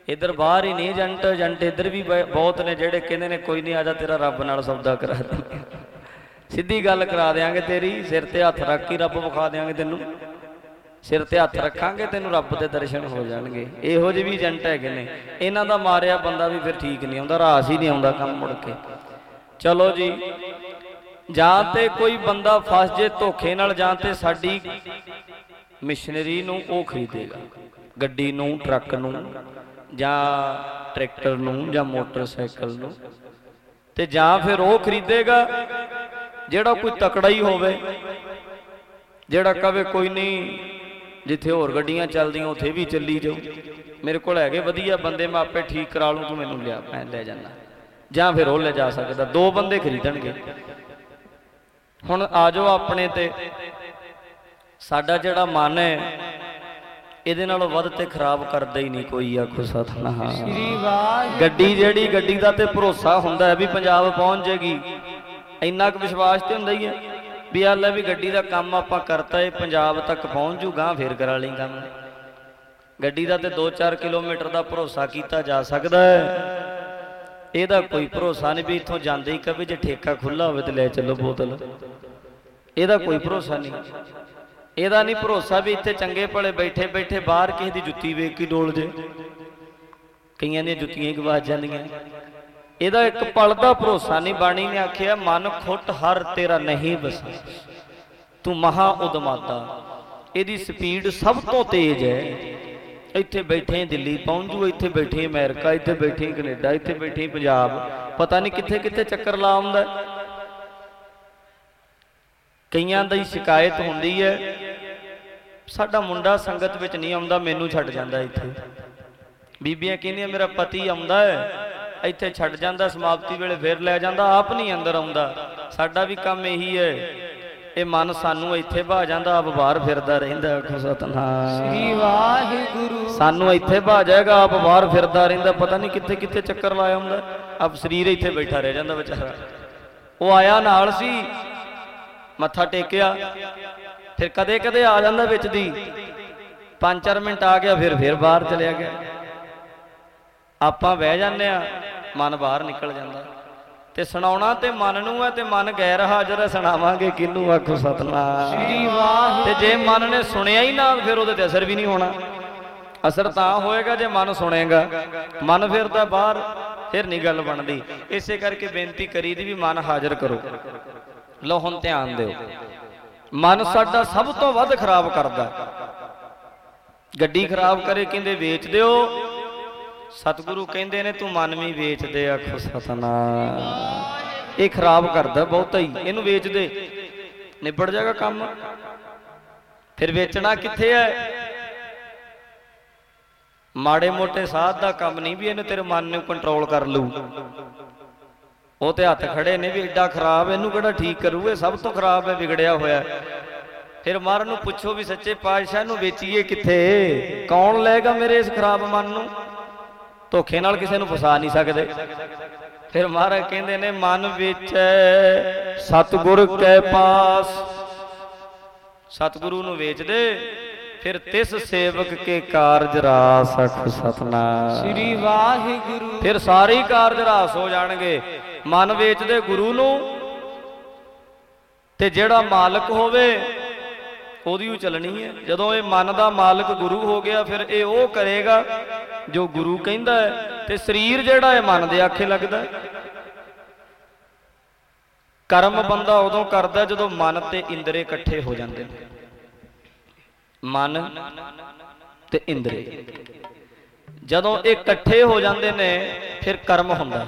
इधर बाहर ही नहीं जंट जंट इधर भी बहुत ने जेडे कहते ने कोई नहीं आजा तेरा रब नाल सौदा करा देंगे सीधी गल करा देंगे तेरी सिर ते हथ रख के रब विखा देंगे तेनू सिर ते हथ रखांगे तेनू रब के दर्शन हो जाएंगे। इहो ਜਿਹੇ भी जंट है ने इन्हां दा मारिया बंदा भी फिर ठीक नहीं आउंदा रास ही नहीं आउंदा कम मुड़ के। चलो जी जां ते कोई बंदा फस जे धोखे नाल जां ते साडी मिशनरी नूं ओह खरीदेगा गड्डी नूं ट्रक नूं जां ट्रैक्टर नूं जां मोटरसाइकिल नूं ते जां फिर ओह खरीदेगा जेड़ा कोई तकड़ा ही होवे जेड़ा कहे कोई नहीं जिथे होर गड्डियां चलदियां उत्थे भी चली जाओ मेरे कोल हैगे वधिया बंदे मैं आपे ठीक करा लूँ तू मैनूं लिया मैं ले जाना जां फिर ओह ले जा सकदा दो बंदे खरीदणगे। हुण आ जाओ अपने ते साडा जिहड़ा मन है ਇਹਦੇ ਨਾਲੋਂ ਵੱਧ ਤੇ ਖਰਾਬ ਕਰਦਾ ਹੀ ਨਹੀਂ ਕੋਈ ਆਖੋ ਸਤਿਨਾਮ। ਗੱਡੀ ਜਿਹੜੀ ਗੱਡੀ ਦਾ ਤੇ ਭਰੋਸਾ ਹੁੰਦਾ ਹੈ ਵੀ ਪੰਜਾਬ ਪਹੁੰਚ ਜਾਏਗੀ ਇੰਨਾ ਕੁ ਵਿਸ਼ਵਾਸ ਤੇ ਹੁੰਦਾ ਹੀ ਹੈ ਵੀ ਆ ਲੈ ਵੀ ਗੱਡੀ ਦਾ ਕੰਮ ਆਪਾਂ ਕਰਤਾ ਇਹ ਪੰਜਾਬ ਤੱਕ ਪਹੁੰਚ ਜੂਗਾ ਫਿਰ ਕਰਾ ਲਈ ਕੰਮ। ਗੱਡੀ ਦਾ ਤੇ ਦੋ ਚਾਰ ਕਿਲੋਮੀਟਰ ਦਾ ਭਰੋਸਾ ਕੀਤਾ ਜਾ ਸਕਦਾ ਹੈ ਇਹਦਾ ਕੋਈ ਭਰੋਸਾ ਨਹੀਂ ਵੀ ਇੱਥੋਂ ਜਾਂਦੇ ਹੀ ਕਦੇ ਜੇ ਠੇਕਾ ਖੁੱਲਾ ਹੋਵੇ ਤੇ ਲੈ ਚੱਲੋ ਬੋਤਲ ਇਹਦਾ ਕੋਈ ਭਰੋਸਾ ਨਹੀਂ। ਇਹਦਾ नहीं भरोसा भी इत्थे चंगे भले बैठे बैठे बाहर किसी की जुत्ती वेख के डोल जे कईयां दी जुत्तियां गवाच जांदियां ਇਹਦਾ एक पल का भरोसा नहीं। बाणी ने आखिया मन खुट हर तेरा नहीं बसा तू महा उदमादा ਇਹਦੀ स्पीड सब तो तेज है। ਇੱਥੇ बैठे दिल्ली पहुंच जू ਇੱਥੇ बैठे अमेरिका ਇੱਥੇ बैठे कनेडा ਇੱਥੇ बैठे पंजाब पता नहीं कित्थे कित्थे चक्कर ला आउंदा। कईयां दी शिकायत हुंदी है साडा मुंडा संगत विच नहीं आउंदा मैनू छड्ड जांदा इत्थे। बीबियां कहंदियां मेरा पति आउंदा है इत्थे छड्ड जांदा समाप्ति वेले फिर लै जांदा आप नहीं अंदर आउंदा। साडा भी काम यही है ये मन सानू इत्थे भा जांदा आप बाहर फिरदा रहिंदा। आखो सतनाम श्री वाहिगुरू सानू इत्थे भा जाएगा आप बाहर फिरदा रहिंदा पता नहीं कित्थे कित्थे चक्कर लाया हुंदा आप शरीर इत्थे बैठा रह जांदा बेचारा। वो आया नाल सी मत्था टेकिया फिर कदे कदे आ जांदा विच दी पांच चार मिनट आ गया फिर फिर बाहर चलिया गया। आपां बह जाने मन बाहर निकल जांदा ते सुणाउणा ते मन नूं है ते मन गैर हाजर है सुणावांगे किनू आखो सतनाम श्री वाहिगुरू। ते जे मन ने सुनिया ही ना फिर उहदे ते असर भी नहीं होना। असर तां होएगा जे मन सुनेगा मन फिरदा बाहर फिर नहीं गल बनदी। इसे करके बेनती करी दी भी मन हाजिर करो। लो हुण ध्यान दिओ मन साडा सब तो वध खराब करदा। गड्डी खराब करे कहंदे वेच दिओ सतगुरु कहंदे ने तू मन भी वेच दे। आखो सतनाम ये खराब करदा बहुता ही इहनूं वेच दे निबड़ जाएगा काम। फिर वेचना कित्थे है माड़े मोटे साध दा काम नहीं भी इहनूं तेरे मन नूं कंट्रोल कर लू। वो तो हथ खड़े ने भी एडा खराब इनू किहड़ा ठीक करू ये सब तो खराब है बिगड़िया होया। फिर महाराज नूं पुछो भी सच्चे पातशाह नूं वेचीए कित्थे कौन लेगा मेरे इस खराब मन नूं। धोखे नाल किसे नूं फसा नहीं सकदे। फिर महाराज कहंदे ने मन वेचै सतगुर कै पास सतगुरु नूं वेच दे फिर तिस सेवक के कारज रास। आखो सतनाम श्री वाहिगुरू। फिर सारे कारज रास हो जाणगे। मन वेच दे गुरु नूं ते जेड़ा मालक होवे ओदी चलनी है। जदों ये मन दा मालक गुरु हो गया फिर ये ओ करेगा जो गुरु कहंदा है ते शरीर जेड़ा है मन दे आखे लगदा है। कर्म बंदा उदों करदा जदों मन ते इंद्रे इकट्ठे हो जांदे ने। मन ते इंद्रे जदों इकट्ठे हो जाते ने फिर कर्म हुंदा।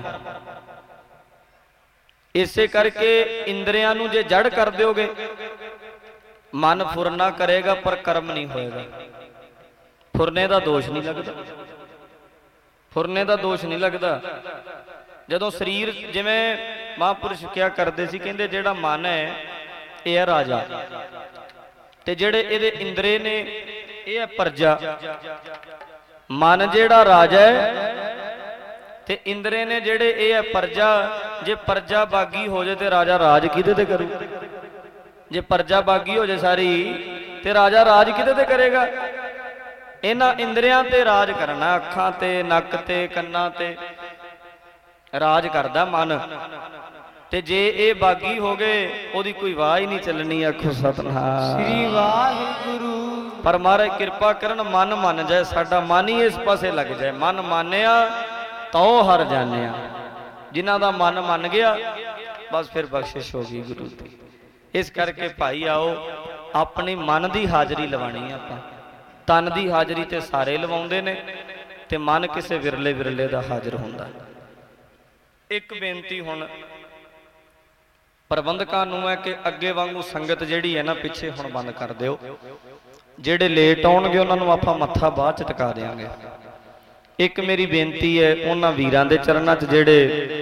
इसे करके इंद्रियां नूं जे जड़ कर दोगे मन फुरना करेगा पर कर्म नहीं होएगा। फुरने का दोष नहीं लगता फुरने का दोष नहीं लगता। जदों शरीर जिवें महापुरुष क्या करते सी कहंदे जेड़ा मन है यह है राजा ते जेड़े इहदे इंद्रे ने यह है प्रजा। मन जेड़ा राजा है ते इंद्रे ने जेड़े यह है प्रजा। जे प्रजा बागी हो जाए तो राजा राज किहदे ते करू। जे प्रजा बागी हो जाए सारी ते राजा राज किहदे ते करेगा। इन्हां इंद्रियां ते राज करना, अखां ते, नक ते, कन्नां ते राज करदा मन। ते जे ये बागी हो गए ओदी कोई वाह ही नहीं चलनी। आखो सतनाम श्री वाहिगुरु। पर महाराज कृपा करन मन मन जाए, साडा मन ही इस पासे लग जाए। मन मानिया तो हर जाने, जिन्हां दा मन मन गया बस फिर बख्शिश हो गई गुरु दी। इस करके भाई आओ अपनी मन की हाजरी लवानी है। आपां तन की हाजरी ते सारे लवाउंदे ने, ते मन किसे विरले विरले दा हाजिर हुंदा। एक बेनती हुण प्रबंधकां नूं है कि अगे वांगू संगत जिहड़ी है ना पिछे हुण बंद कर दिओ। जिहड़े लेट आउणगे उन्हां नूं आपां मत्था बाਅਦ च टका देंगे। एक मेरी बेनती है उन्हां वीरां दे चरनां च जिहड़े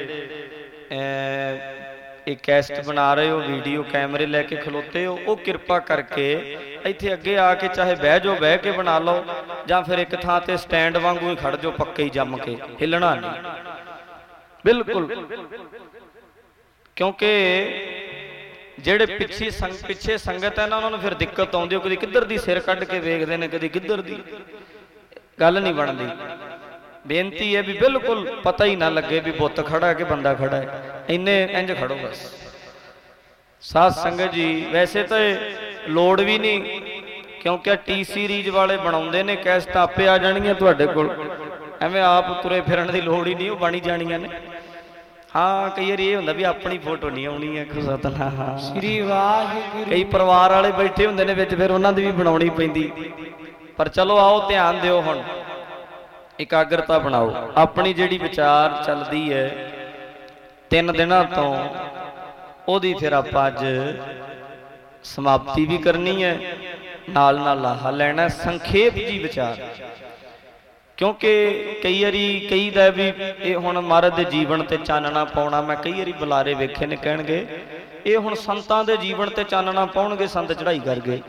एक कैसट बना रहे हो, वीडियो कैमरे लैके खलोते हो, वो कृपा करके इत्थे अगे आके चाहे बह जाओ, बह के बना लो, जां फिर एक थां ते स्टैंड वांगू ही खड़ जाओ पक्के ही जम के, हिलना नहीं बिल्कुल। क्योंकि जेड़े पिछे संग पिछे संगत है ना उन्होंने फिर दिक्कत आउंदी, कदी किधर दी सिर कढ़ के वेखदे ने, कदी किधर दी, गल नहीं बनती। बेनती है भी बिल्कुल पता ही ना लगे भी बुत खड़ा है कि बंदा खड़ा है, इन्ने इंज खड़ो बस। साध संगत जी वैसे तो लोड़ भी नहीं, क्योंकि टी सीरीज वाले बनाउंदे ने कैसट आपे आ जाणगियां तुहाडे कोल, एवें आप तुरे फिरन की लोड़ ही नहीं, वो बनी जाणियां ने। हाँ कई बार ये होंदा भी अपनी फोटो नहीं आउणी है। सतनाम श्री वाहिगुरु। कई परिवार वाले बैठे हुंदे ने विच, फिर उन्हां दी भी बनाउणी पैंदी। पर चलो आओ ध्यान दिओ, हुण एकाग्रता बनाओ। अपनी जिहड़ी विचार चलदी है तीन दिनां तो ओदी फिर आपां अज समाप्ति भी करनी है, नाल नाल लाहा लैना। संखेप जी विचार, क्योंकि कई बारी कई दा भी ये हुण महाराज दे जीवन ते चानना पाउणा, मैं कई बारी बुलारे वेखे ने कहणगे ये हुण संतां दे जीवन ते चानना पाउणगे, संत चढ़ाई कर गए।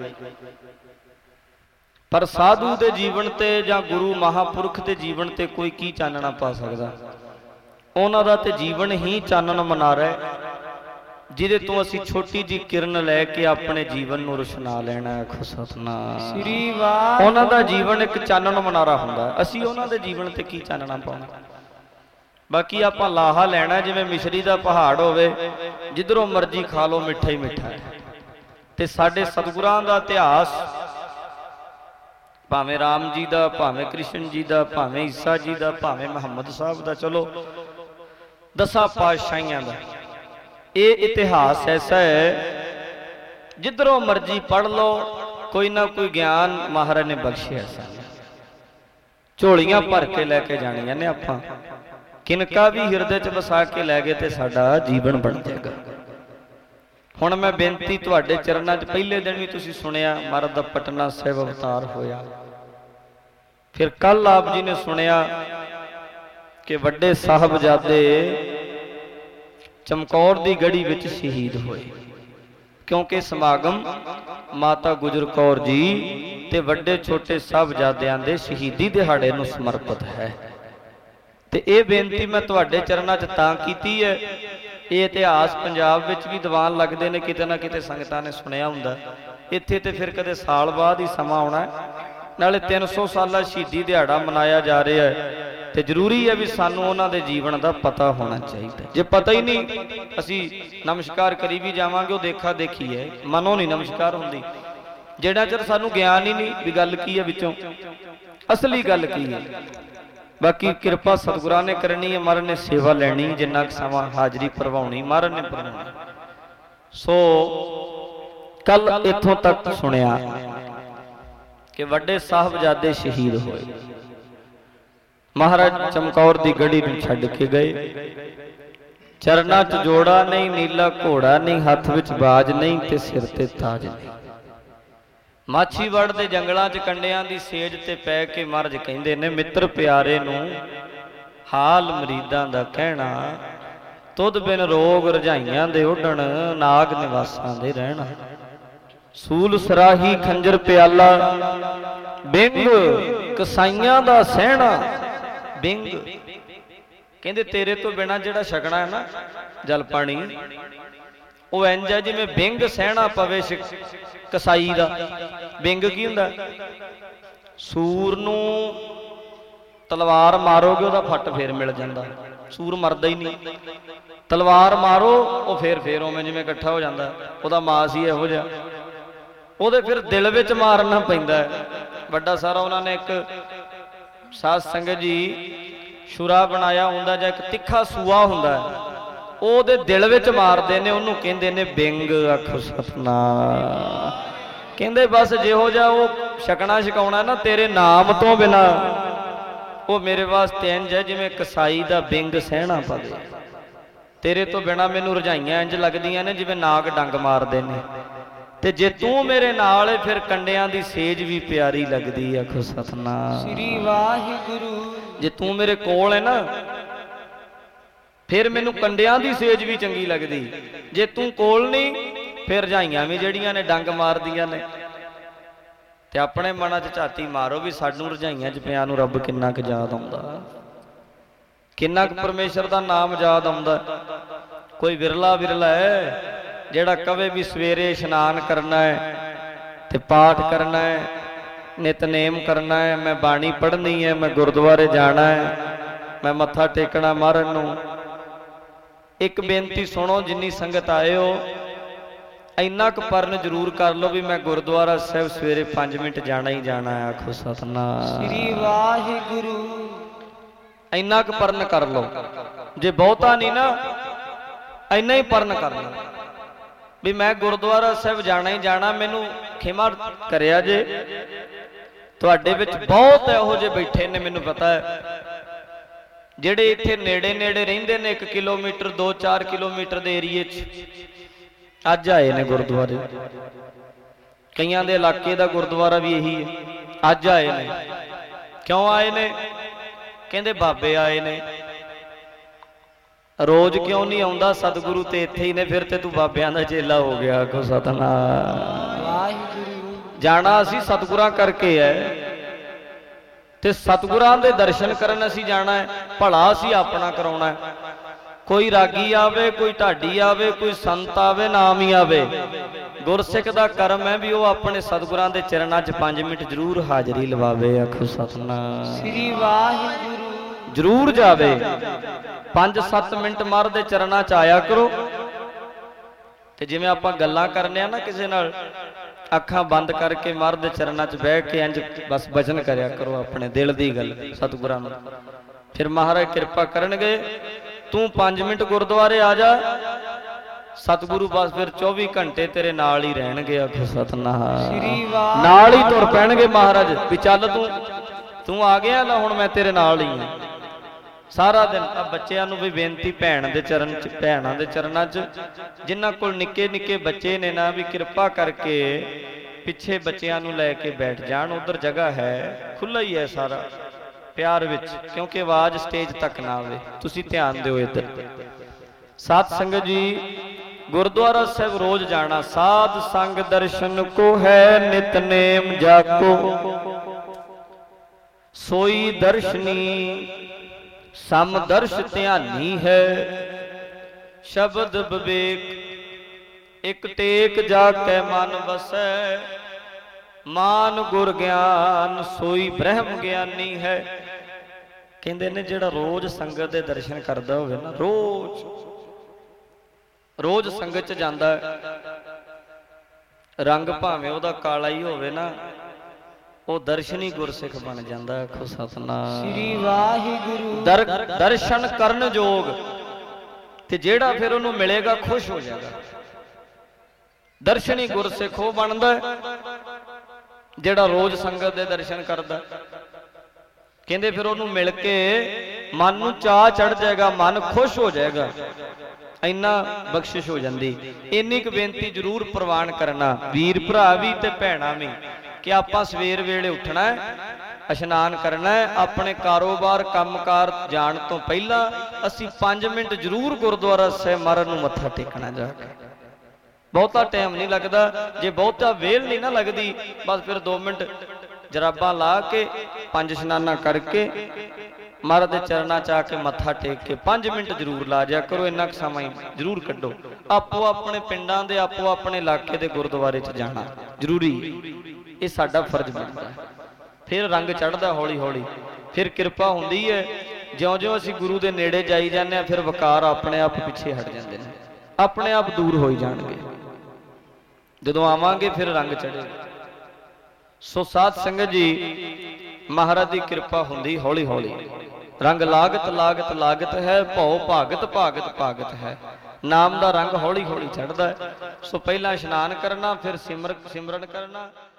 पर साधु दे जीवन ते जां गुरु महापुरख दे जीवन ते कोई की चानना पा सकदा? उन्हां दा ते जीवन ही चानन मनारा है, जिहदे तो असीं छोटी जी किरण लैके अपने जीवन नूं रोशना लेना है। आखो सतनाम श्री वाह। उन्हां दा जीवन एक चानन मनारा हुंदा, असीं उन्हां दे जीवन ते की चानना पाउणा? बाकी आपां लाहा लैना जिवें मिश्री दा पहाड़ होवे, जिधरों मर्जी खा लो मिठा ही मिठा है। ते साडे सतगुरां दा इतिहास भावें राम जी दा, भावें कृष्ण जी दा, भावें ईसा जी दा, भावें मुहम्मद साहब दा, चलो दसां पातशाहियां दा, ये इतिहास ऐसा है जिधरों मर्जी पढ़ लो कोई ना कोई ज्ञान महाराज ने बख्शिया। झोलियां भर के लैके जानियां ने, आपां किनका भी हिरदे च वसा के लै गए तो साडा जीवन बन जाएगा। हुण मैं बेनती तुहाडे चरनां च, पहले दिन भी तुसीं सुनिया महाराज दा पटना साहिब अवतार होया, फिर कल आप जी ने सुनिया कि वड्डे साहबजादे चमकौर दी गढ़ी विच शहीद होए, क्योंकि समागम माता गुजर कौर जी ते वड्डे छोटे साहबजादियां दे शहीदी दिहाड़े नूं समर्पित है। ते ये बेनती मैं तुहाडे चरनां च तां कीती है, ये इतिहास पंजाब विच भी दीवान लगदे ने, किते ना किते संगतां ने सुनिया हुंदा, इत्थे ते फिर कदे साल बाद ही समा आउणा है। नाले तीन सौ साला शहीदी दिहाड़ा मनाया जा रहा है, तो जरूरी है भी सानू उन्हां दे जीवन का पता होना चाहिए। जे पता ही नहीं असी नमस्कार करी भी जावांगे, वो देखा देखी है, मनो नहीं नमस्कार हुंदी। जिहड़ा चਿਰ सानू ज्ञान ही नहीं भी गल की है, विचों असली गल की है। बाकी कृपा सतगुरां ने करनी है, महाराज ने सेवा लैनी, जिन्ना क समा हाजरी भरवाउणी महाराज ने भरवाउणी। सो कल इत्थों तक सुनिया कि वड्डे साहबजादे शहीद होए, महाराज चमकौर दी गढ़ी नूं छड्ड के गए। चरना च जोड़ा नहीं, नीला घोड़ा नहीं, हथ विच बाज नहीं ते सिर ते ताज नहीं। माछीवाड़ दे जंगलां च कंडियां दी सेज ते पै के महाराज कहिंदे ने, मित्र प्यारे नूं हाल मरीदां दा कहना, तुद बिन रोग रजाइयां दे उडण, नाग निवासां दे रहना। सूल सराही खंजर प्याला, बिंग कसाइयां दा सहना। बिंग कहंदे तेरे तो बिना जिहड़ा छकना है ना जल पानी, वो इंज है जिवें बिंग सहना पवे कसाई दा। बिंग की हुंदा? ਸੂਰ ਨੂੰ ਤਲਵਾਰ ਮਾਰੋਗੇ ਉਹਦਾ ਫੱਟ ਫੇਰ ਮਿਲ ਜਾਂਦਾ, ਸੂਰ ਮਰਦਾ ਹੀ ਨਹੀਂ। ਤਲਵਾਰ ਮਾਰੋ ਉਹ ਫੇਰ ਫੇਰ ਉਵੇਂ ਜਿਵੇਂ ਇਕੱਠਾ ਹੋ ਜਾਂਦਾ, ਉਹਦਾ ਮਾਸ ਹੀ ਇਹੋ ਜਿਹਾ। ਉਹਦੇ ਫਿਰ ਦਿਲ ਵਿੱਚ ਮਾਰਨਾ ਪੈਂਦਾ। ਵੱਡਾ ਸਾਰਾ ਉਹਨਾਂ ਨੇ ਇੱਕ ਸਾਧ ਸੰਗਤ ਜੀ ਸ਼ੁਰਾ ਬਣਾਇਆ ਹੁੰਦਾ, ਜਾਂ ਇੱਕ ਤਿੱਖਾ ਸੂਆ ਹੁੰਦਾ, ਉਹਦੇ ਦਿਲ ਵਿੱਚ ਮਾਰਦੇ ਨੇ, ਉਹਨੂੰ ਕਹਿੰਦੇ ਨੇ ਬਿੰਗ। ਆਖੋ ਸਤਨਾਮ। ਕਹਿੰਦੇ ਬਸ ਜਿਹੋ ਜਿਹਾ ਉਹ ਛਕਣਾ ਛਕਾਉਣਾ ਨਾ ਤੇਰੇ ਨਾਮ ਤੋਂ ਬਿਨਾ, ਉਹ ਮੇਰੇ ਵਾਸਤੇ ਇੰਝ ਹੈ ਜਿਵੇਂ ਕਸਾਈ ਦਾ ਬਿੰਗ ਸਹਿਣਾ ਪਵੇ। ਤੇਰੇ ਤੋਂ ਬਿਨਾ ਮੈਨੂੰ ਰਜਾਈਆਂ ਇੰਝ ਲੱਗਦੀਆਂ ਨੇ ਜਿਵੇਂ ਨਾਗ ਡੰਗ ਮਾਰਦੇ ਨੇ, ਤੇ ਜੇ ਤੂੰ ਮੇਰੇ ਨਾਲ ਹੈ ਫਿਰ ਕੰਡਿਆਂ ਦੀ ਸੇਜ ਵੀ ਪਿਆਰੀ ਲੱਗਦੀ। ਆਖੋ ਸਤਨਾਮ ਸ੍ਰੀ ਵਾਹਿਗੁਰੂ। ਜੇ ਤੂੰ ਮੇਰੇ ਕੋਲ ਹੈ ਨਾ ਫਿਰ ਮੈਨੂੰ ਕੰਡਿਆਂ ਦੀ ਸੇਜ ਵੀ ਚੰਗੀ ਲੱਗਦੀ, ਜੇ ਤੂੰ ਕੋਲ ਨਹੀਂ ਫਿਰ ਰਜਾਈਆਂ ਵੀ ਜਿਹੜੀਆਂ ਨੇ ਡੰਗ ਮਾਰਦੀਆਂ ਨੇ। ਤੇ ਆਪਣੇ ਮਨਾਂ 'ਚ ਝਾਤੀ ਮਾਰੋ ਵੀ ਸਾਨੂੰ ਰਜਾਈਆਂ 'ਚ ਪਿਆ ਨੂੰ ਰੱਬ ਕਿੰਨਾ ਕੁ ਯਾਦ ਆਉਂਦਾ, ਕਿੰਨਾ ਕੁ ਪਰਮੇਸ਼ਰ ਦਾ ਨਾਮ ਯਾਦ ਆਉਂਦਾ। ਕੋਈ ਵਿਰਲਾ ਵਿਰਲਾ ਹੈ ਜਿਹੜਾ ਕਵੇ ਵੀ ਸਵੇਰੇ ਇਸ਼ਨਾਨ ਕਰਨਾ ਹੈ ਤੇ ਪਾਠ ਕਰਨਾ ਹੈ, ਨਿਤਨੇਮ ਕਰਨਾ ਹੈ, ਮੈਂ ਬਾਣੀ ਪੜ੍ਹਨੀ ਹੈ, ਮੈਂ ਗੁਰਦੁਆਰੇ ਜਾਣਾ ਹੈ, ਮੈਂ ਮੱਥਾ ਟੇਕਣਾ ਮਹਾਰਾਜ ਨੂੰ। ਇੱਕ ਬੇਨਤੀ ਸੁਣੋ, ਜਿੰਨੀ ਸੰਗਤ ਆਏ ਹੋ ਇੰਨਾ ਕੁ ਪਰਨ ਜ਼ਰੂਰ ਕਰ ਲਓ ਵੀ ਮੈਂ ਗੁਰਦੁਆਰਾ ਸਾਹਿਬ ਸਵੇਰੇ ਪੰਜ ਮਿੰਟ ਜਾਣਾ ਹੀ ਜਾਣਾ ਹੈ। ਆਖੋ ਸਤਨਾਮ ਸ੍ਰੀ ਵਾਹਿਗੁਰੂ। ਇੰਨਾ ਕੁ ਪਰਨ ਕਰ ਲਓ, ਜੇ ਬਹੁਤਾ ਨਹੀਂ ਨਾ ਇੰਨਾ ਹੀ ਪਰਨ ਕਰ ਲਓ ਵੀ ਮੈਂ ਗੁਰਦੁਆਰਾ ਸਾਹਿਬ ਜਾਣਾ ਹੀ ਜਾਣਾ। ਮੈਨੂੰ ਖਿਮਾ ਕਰਿਆ ਜੇ, ਤੁਹਾਡੇ ਵਿੱਚ ਬਹੁਤ ਇਹੋ ਜਿਹੇ ਬੈਠੇ ਨੇ, ਮੈਨੂੰ ਪਤਾ ਹੈ, ਜਿਹੜੇ ਇੱਥੇ ਨੇੜੇ ਨੇੜੇ ਰਹਿੰਦੇ ਨੇ, ਇੱਕ ਕਿਲੋਮੀਟਰ ਦੋ ਚਾਰ ਕਿਲੋਮੀਟਰ ਦੇ ਏਰੀਏ 'ਚ ਅੱਜ ਆਏ ਨੇ ਗੁਰਦੁਆਰੇ। ਕਈਆਂ ਦੇ ਇਲਾਕੇ ਦਾ ਗੁਰਦੁਆਰਾ ਵੀ ਇਹੀ ਹੈ, ਅੱਜ ਆਏ ਨੇ। ਕਿਉਂ ਆਏ ਨੇ? ਕਹਿੰਦੇ ਬਾਬੇ ਆਏ ਨੇ। ਰੋਜ਼ ਕਿਉਂ ਨਹੀਂ ਆਉਂਦਾ? ਸਤਿਗੁਰੂ ਤੇ ਇੱਥੇ ਹੀ ਨੇ, ਫਿਰ ਤੇ ਤੂੰ ਬਾਬਿਆਂ ਦਾ ਚੇਲਾ ਹੋ ਗਿਆ। ਆਖੋ ਸਤਨਾਮ ਵਾਹਿਗੁਰੂ। ਜਾਣਾ ਅਸੀਂ ਸਤਿਗੁਰਾਂ ਕਰਕੇ ਹੈ, ਤੇ ਸਤਿਗੁਰਾਂ ਦੇ ਦਰਸ਼ਨ ਕਰਨ ਅਸੀਂ ਜਾਣਾ ਹੈ, ਭਲਾ ਅਸੀਂ ਆਪਣਾ ਕਰਾਉਣਾ ਹੈ। ਕੋਈ ਰਾਗੀ ਆਵੇ, ਕੋਈ ਢਾਡੀ ਆਵੇ, ਕੋਈ ਸੰਤ ਆਵੇ, ਨਾਮ ਹੀ ਆਵੇ, ਗੁਰਸਿੱਖ ਦਾ ਕਰਮ ਹੈ ਵੀ ਉਹ ਆਪਣੇ ਸਤਿਗੁਰਾਂ ਦੇ ਚਰਨਾਂ 'ਚ ਪੰਜ ਮਿੰਟ ਜ਼ਰੂਰ ਹਾਜ਼ਰੀ ਲਵਾਵੇ। ਆਖੋ ਸਤਨਾਮ ਸ੍ਰੀ ਵਾਹਿਗੁਰੂ। ਜ਼ਰੂਰ ਜਾਵੇ, ਪੰਜ ਸੱਤ ਮਿੰਟ ਮਹਾਰਾਜ ਦੇ ਚਰਨਾਂ 'ਚ ਆਇਆ ਕਰੋ। ਤੇ ਜਿਵੇਂ ਆਪਾਂ ਗੱਲਾਂ ਕਰਨੇ ਆ ਨਾ ਕਿਸੇ ਨਾਲ, ਅੱਖਾਂ ਬੰਦ ਕਰਕੇ ਮਹਾਰਾਜ ਦੇ ਚਰਨਾਂ 'ਚ ਬਹਿ ਕੇ ਇੰਜ ਬਸ ਬਚਨ ਕਰਿਆ ਕਰੋ ਆਪਣੇ ਦਿਲ ਦੀ ਗੱਲ ਸਤਿਗੁਰਾਂ ਨੂੰ, ਫਿਰ ਮਹਾਰਾਜ ਕਿਰਪਾ ਕਰਨਗੇ। ਤੂੰ ਪੰਜ ਮਿੰਟ ਗੁਰਦੁਆਰੇ ਆ ਜਾ, ਸਤਿਗੁਰੂ ਬਸ ਫਿਰ ਚੌਵੀ ਘੰਟੇ ਤੇਰੇ ਨਾਲ ਹੀ ਰਹਿਣਗੇ। ਆਖੋ ਸਤਨਾਮ। ਨਾਲ ਹੀ ਤੁਰ ਪੈਣਗੇ ਮਹਾਰਾਜ ਵੀ ਚੱਲ ਤੂੰ ਤੂੰ ਆ ਗਿਆ ਨਾ, ਹੁਣ ਮੈਂ ਤੇਰੇ ਨਾਲ ਹੀ ਹਾਂ ਸਾਰਾ ਦਿਨ। ਆ ਬੱਚਿਆਂ ਨੂੰ ਵੀ ਬੇਨਤੀ, ਭੈਣ ਦੇ ਚਰਨ 'ਚ, ਭੈਣਾਂ ਦੇ ਚਰਨਾਂ 'ਚ, ਜਿਨ੍ਹਾਂ ਕੋਲ ਨਿੱਕੇ ਨਿੱਕੇ ਬੱਚੇ ਨੇ ਨਾ, ਵੀ ਕਿਰਪਾ ਕਰਕੇ ਪਿੱਛੇ ਬੱਚਿਆਂ ਨੂੰ ਲੈ ਕੇ ਬੈਠ ਜਾਣ। ਉਧਰ ਜਗ੍ਹਾ ਹੈ, ਖੁੱਲ੍ਹਾ ਹੀ ਹੈ ਸਾਰਾ, ਪਿਆਰ ਵਿੱਚ, ਕਿਉਂਕਿ ਆਵਾਜ਼ ਸਟੇਜ ਤੱਕ ਨਾ ਆਵੇ। ਤੁਸੀਂ ਧਿਆਨ ਦਿਓ ਇੱਧਰ। ਸਾਧ ਸੰਗਤ ਜੀ, ਗੁਰਦੁਆਰਾ ਸਾਹਿਬ ਰੋਜ਼ ਜਾਣਾ। ਸਾਧ ਸੰਗ ਦਰਸ਼ਨ ਕੋ ਹੈ ਨਿਤਨੇਮ ਜਾਕੋ, ਸੋਈ ਦਰਸ਼ਨੀ ਸਮ ਦਰਸ਼ ਧਿਆਨੀ ਹੈ। ਸ਼ਬਦ ਵਿਵੇਕ ਇਕ ਟੇਕ ਜਾ ਕੇ ਮਨ ਵਸੈ, ਮਾਨ ਗੁਰ ਗਿਆਨ ਸੋਈ ਬ੍ਰਹਮ ਗਿਆਨੀ ਹੈ। ਕਹਿੰਦੇ ਨੇ ਜਿਹੜਾ ਰੋਜ਼ ਸੰਗਤ ਦੇ ਦਰਸ਼ਨ ਕਰਦਾ ਹੋਵੇ ਨਾ, ਰੋਜ਼ ਰੋਜ਼ ਸੰਗਤ 'ਚ ਜਾਂਦਾ, ਰੰਗ ਭਾਵੇਂ ਉਹਦਾ ਕਾਲਾ ਹੀ ਹੋਵੇ ਨਾ, ਉਹ ਦਰਸ਼ਨੀ ਗੁਰਸਿੱਖ ਬਣ ਜਾਂਦਾ। ਆਖੋ ਸਤਨਾਮ ਸ੍ਰੀ ਵਾਹਿਗੁਰੂ। ਦਰ ਦਰਸ਼ਨ ਕਰਨ ਯੋਗ, ਤੇ ਜਿਹੜਾ ਫਿਰ ਉਹਨੂੰ ਮਿਲੇਗਾ ਖੁਸ਼ ਹੋ ਜਾਏਗਾ। ਦਰਸ਼ਨੀ ਗੁਰਸਿੱਖ ਉਹ ਬਣਦਾ ਜਿਹੜਾ ਰੋਜ਼ ਸੰਗਤ ਦੇ ਦਰਸ਼ਨ ਕਰਦਾ। ਕਹਿੰਦੇ ਫਿਰ ਉਹਨੂੰ ਮਿਲ ਕੇ ਮਨ ਨੂੰ ਚਾਹ ਚੜ ਜਾਏਗਾ, ਮਨ ਖੁਸ਼ ਹੋ ਜਾਏਗਾ, ਇੰਨਾ ਬਖਸ਼ਿਸ਼ ਹੋ ਜਾਂਦੀ। ਇੰਨੀ ਕੁ ਬੇਨਤੀ ਜ਼ਰੂਰ ਪ੍ਰਵਾਨ ਕਰਨਾ ਵੀਰ ਭਰਾ ਵੀ ਤੇ ਭੈਣਾਂ ਵੀ, ਕਿ ਆਪਾਂ ਸਵੇਰ ਵੇਲੇ ਉੱਠਣਾ ਹੈ, ਇਸ਼ਨਾਨ ਕਰਨਾ ਹੈ, ਆਪਣੇ ਕਾਰੋਬਾਰ ਕੰਮਕਾਰ ਜਾਣ ਤੋਂ ਪਹਿਲਾਂ ਅਸੀਂ ਪੰਜ ਮਿੰਟ ਜ਼ਰੂਰ ਗੁਰਦੁਆਰਾ ਸਾਹਿਬ ਮਹਾਰਾਜ ਨੂੰ ਮੱਥਾ ਟੇਕਣਾ ਜਾ ਕੇ। ਬਹੁਤਾ ਟਾਈਮ ਨਹੀਂ ਲੱਗਦਾ, ਜੇ ਬਹੁਤਾ ਵੇਲ ਨਹੀਂ ਨਾ ਲੱਗਦੀ, ਬਸ ਫਿਰ ਦੋ ਮਿੰਟ ਜਰਾਬਾਂ ਲਾ ਕੇ ਪੰਜ ਇਸ਼ਨਾਨਾਂ ਕਰਕੇ ਮਹਾਰਾਜ ਦੇ ਚਰਨਾਂ 'ਚ ਆ ਕੇ ਮੱਥਾ ਟੇਕ ਕੇ ਪੰਜ ਮਿੰਟ ਜ਼ਰੂਰ ਲਾ ਜਾ ਕਰੋ। ਇੰਨਾ ਕੁ ਸਮਾਂ ਹੀ ਜ਼ਰੂਰ ਕੱਢੋ। ਆਪੋ ਆਪਣੇ ਪਿੰਡਾਂ ਦੇ, ਆਪੋ ਆਪਣੇ ਇਲਾਕੇ ਦੇ ਗੁਰਦੁਆਰੇ 'ਚ ਜਾਣਾ ਜ਼ਰੂਰੀ, ਇਹ ਸਾਡਾ ਫਰਜ਼ ਬਣਦਾ ਹੈ। ਫਿਰ ਰੰਗ ਚੜ੍ਹਦਾ ਹੌਲੀ ਹੌਲੀ, ਫਿਰ ਕਿਰਪਾ ਹੁੰਦੀ ਹੈ। ਜਿਉਂ-ਜਿਉਂ ਅਸੀਂ ਗੁਰੂ ਦੇ ਨੇੜੇ ਜਾਈ ਜਾਂਦੇ ਹਾਂ, ਫਿਰ ਵਿਕਾਰ ਆਪਣੇ ਆਪ ਪਿੱਛੇ ਹਟ ਜਾਂਦੇ ਨੇ, ਆਪਣੇ ਆਪ ਦੂਰ ਹੋਈ ਜਾਣਗੇ। ਜਦੋਂ ਆਵਾਂਗੇ ਫਿਰ ਰੰਗ ਚੜ੍ਹੇਗਾ। ਸੋ ਸਾਧ ਸੰਗਤ ਜੀ, ਮਹਾਰਾਜ ਦੀ ਕਿਰਪਾ ਹੁੰਦੀ ਹੌਲੀ ਹੌਲੀ। ਰੰਗ ਲਾਗਤ ਲਾਗਤ ਲਾਗਤ ਹੈ, ਭਉ ਭਾਗਤ ਭਾਗਤ ਭਾਗਤ ਹੈ। ਨਾਮ ਦਾ ਰੰਗ ਹੌਲੀ ਹੌਲੀ ਚੜ੍ਹਦਾ ਹੈ। ਸੋ ਪਹਿਲਾਂ ਇਸ਼ਨਾਨ ਕਰਨਾ, ਫਿਰ ਸਿਮਰ ਸਿਮਰਨ ਕਰਨਾ।